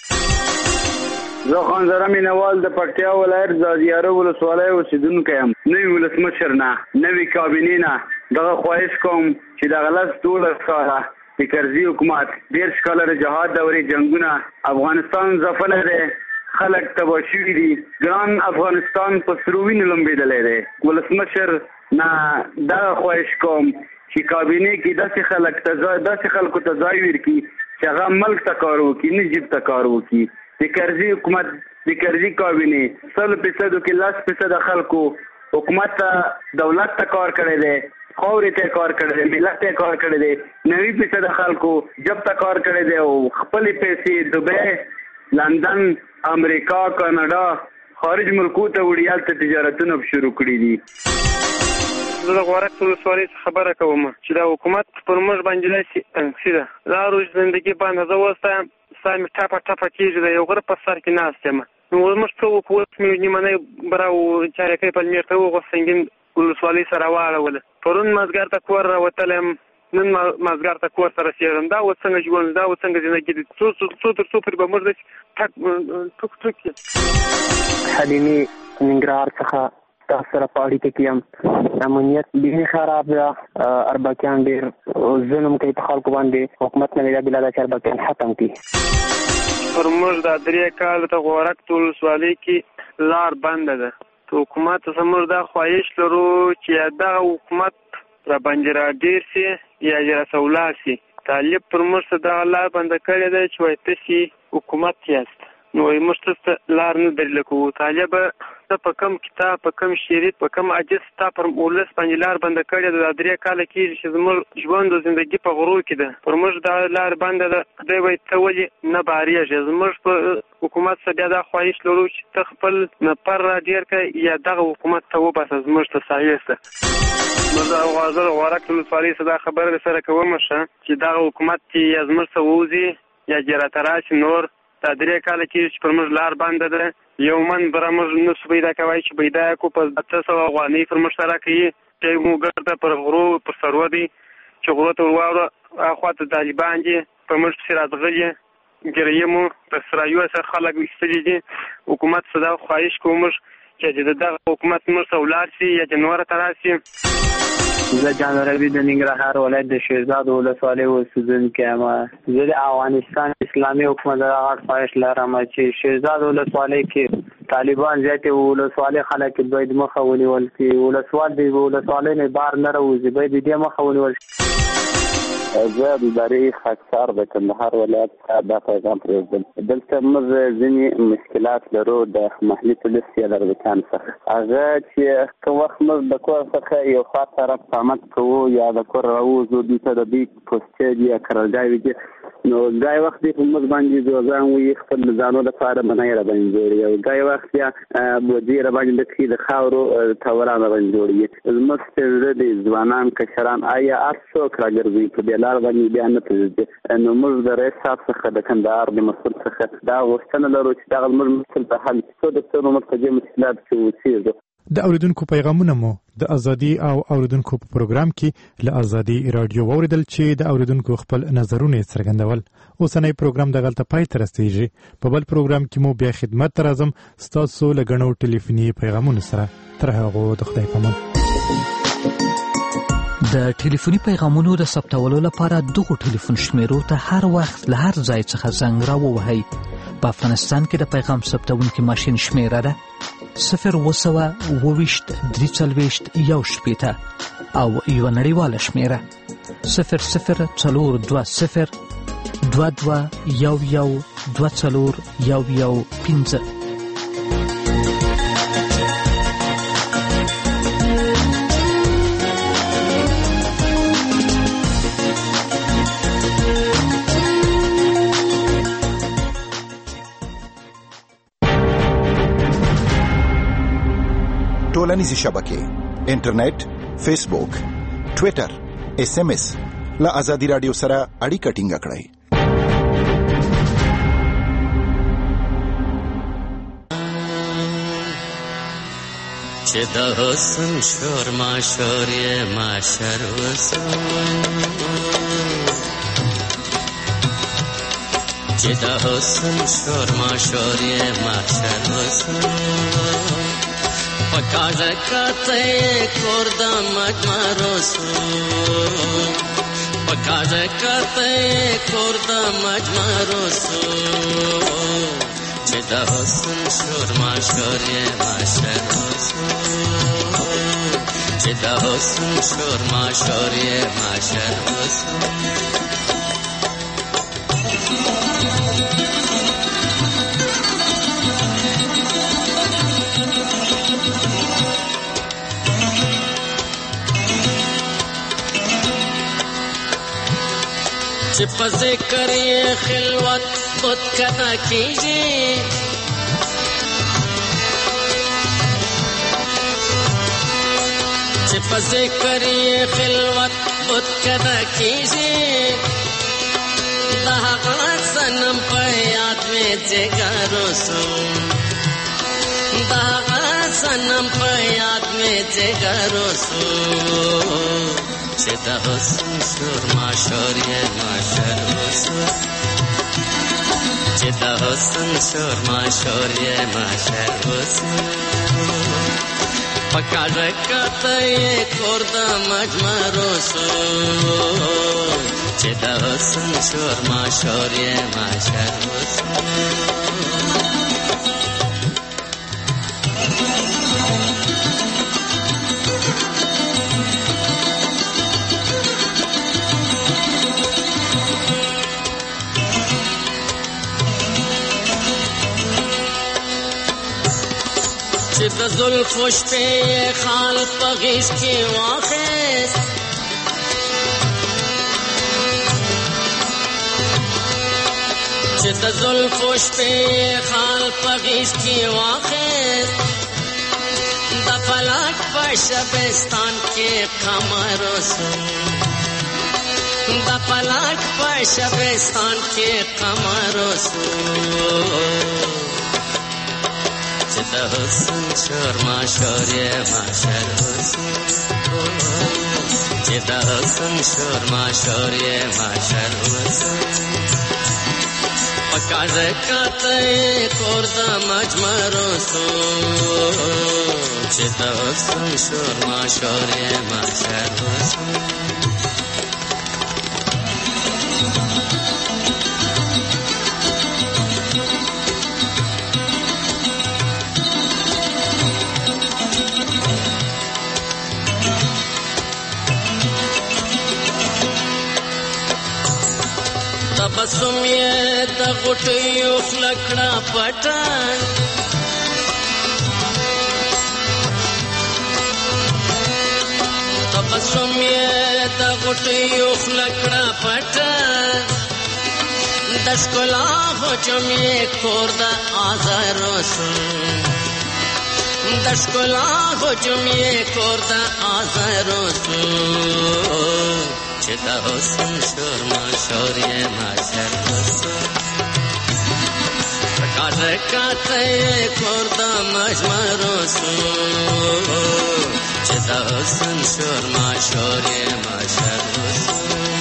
وځه
زه خان زره مینوال د پکتیا ولایت زادیاره ولسوالۍ اوسیدونکی یم نوي ولسمشر نه نوي کابینې نه دغه خواهش کوم چې دغه 12 کاله د کرزي حکومت 10 کاله د جهاد دورې جنگونه افغانستان ځپلی دی خلک تباه شوي دي ګران افغانستان په سرو وینو لمبېدلی دی ولسمشر نه دغه خواهش کوم چې کابینې کې داسې خلکو ته ځای ورکړي چې هغه ملک ته کار وکړي نه جیب ته کار وکړي د کرزي حکومت د کرزي کابینې 100% کې 10% خلکو حکومت ته دولت ته کار کړی دی خاورې ته کار کړی دی ملت ته کار کړی دی 90% خلکو جب ته کار کړی دی او خپلې پیسې دوبۍ لندن امریکا کاناډا خارج ملکو ته وړي هلته تجارتونه شروع کړي دي
زه د غورک ولسوالۍ خبره کوم چې دا حکومت پر موږ باندې داسې انګسي ده دا روز زندګي باندې زه اوس سامي ټاپه کېږي د یو غره په سر کې ناست یم نو موږ څه وکړو مې نیمه براو چارې په میرته وغو سنگین ولسوالۍ سره واړوله پرون مازګر ته کور راوتلم نن مازګر ته کور ته رسېږم دا اوس څنګه ژوند دا اوس څنګه زندګي دي څو تر څو پورې به موږ داسې ټوک حلیمي ننګرهار څخه تاسو سره په اړیکه کې یم امنیت ډېر خراب ده اربکیان ډېر ظلم کوي په خلکو باندې حکومت نه ویلا بلا چې اربکیان ختم کړي پر موږ د 3 کال د غورک ولسوالۍ کې لار بنده ده حکومت زموږ دا خواهش لرو چې دا حکومت را باندې را ډېر سي یا جرا سولا سي طالب پر موږ دا لار بنده کړی ده چې وایي تاسو حکومت یاست نو موږ ته لار نه درل کوو طالب په کم کتاب په کم شریط په کم عجز تا پر ولس باندې لار بنده کړی د 3 کال کې چې زموږ ژوند او ژوندۍ په غرور کې ده پر موږ دا لار بنده ده دوی وایي ته ولې نه باریږي زموږ په حکومت سره دا خواهش لرو چې ته خپل نه پر را ډیر کړي یا دغه حکومت ته وباسه زموږ ته سایسته نو دا غواړم غواړم ټول فاري صدا خبره سره کوم شه چې دغه حکومت چې زموږ ته ووزي یا جراتراش نور دا 3 کاله کېږي چې پر موږ لار بنده ده. یو من بره موږ نسو پیدا کوای چې پیدا کو په 200 افغانۍ پر موږ سره کوي چې موږ ګرځه پر غرو پر سرو دي چې غرو ته ورواړه اخواته طالبان دي په موږ پسې راځغلي ګریمو په سرایو سره خلک وستلي دي. حکومت صدا خواهش کوم چې دغه حکومت موږ سولار سي یا جنور تراسي.
زه جان عربي د ننګرهار ولایت د شیرزاد ولسوالۍ اوسیدونکی یم. زه د افغانستان اسلامي حکومت د غاټ خواهش لرم چې شیرزاد ولسوالۍ کې طالبان زیاتې ولسوالۍ خلک باید مخه ونیول شي. ولسوالۍ نه بار نه راوځي، باید دې مخه ونیول شي.
زه د ادارې خاکسار د کندهار ولایت دا پیغام پرېږدم. دلته موږ ځینې مشکلات لرو د محلي پولیس یا د اربکیان څخه. هغه چې که وخت موږ د کور څخه یو خوا طرف قامت کوو یا د کور راوځو دلته د دوی پوسټې دي یا قرارګاوې دي، نو ځای وخت دی په موږ باندې ځوځان وي خپل ځانو لپاره منۍ راباندې جوړوي او ځای وخت یا بوجۍ راباندې ډکوي د خاورو توران راباندې جوړوي. زموږ زړه دی ځوانان کشران آیا هر څوک راګرځوي په دې لار باندې بیا نه پرېږدي. نو موږ د رئیس صاحب څخه د کندهار د مسؤل څخه دا غوښتنه لرو چې دغه زموږ مشکل ته حل شي. څو د څو موږ په دې مشکلاتو کې اوسېږو.
د اوریدونکو پیغامونه مو د ازادي او اوریدونکو په پروګرام کې له ازادي رادیو اوریدل چې د اوریدونکو خپل نظرونه څرګندول. اوسنۍ پروګرام د غلطه پای ته رسیږي. په بل پروګرام کې مو بیا خدمت ته راځم ستاسو له غنو ټلیفوني پیغامونو سره. تر هغه د خدای په امان.
د ټلیفوني پیغامونو د ثبتولو لپاره دغه ټلیفون شمیرو ته هر وخت له هر ځای څخه زنګ راووهئ. په افغانستان کې د پیغام ثبتونکي ماشین شمیره ده 0202341 او یو نړیواله شمیره 002022112415.
ټولنیزې شبکې انټرنیټ، فیسبوک، ټویټر، SMS له ازادي رادیو سره اړیکه ټینګه کړئ.
چې د حسن شور ماشور یې ماشر وسو، چې د حسن شور ماشور یې ماشر وسو، پکاژه کته کور د مجمرو سو، پکاژه کته کور د مجمرو سو، چې د حسن شور ماشور یې ماشر وسو، چې د حسن شور ماشور یې ماشر وسو. چې په ذکر یې خلوت بد کدا کیږي، چې په ذکر یې خلوت بد کدا کیږي، د هغه صنم په یاد مې جګارو سو، د هغه صنم په یاد مې جګارو سو، چې د حسن شور ماشور یې ماشر وسو، چې د حسن شور ماشور یې ماشر وسو، پکاژه کته یې کور د مجمرو سو، چې د حسن شور ماشور یې ماشر وسو. چې د زلفو شپې خال په غیږ کې واخیست، چې د زلفو شپې خال په غیږ کې واخیست، د فلک په شبستان کې قمر سو، د پلاک په شبستان کې قمر وسو چې د حسن شرما شورې ماشر وسو چې د حسن شرما شورې ماشر وسو پکاز کته کور د مجمر وسو چې د حسن شرما شورې ماشر وسو تبسم یې د غټیو خلکړه پټان تبسم یې د غټیو خلکړه پټان د ښکلا هجوم یې کور د آزار وسو د ښکلا هجوم یې کور د آزار وسو چې د حسن شرما شورې ماشر وسو پکاز کته کور د مجمر وسو چې د حسن شرما شورې ماشر وسو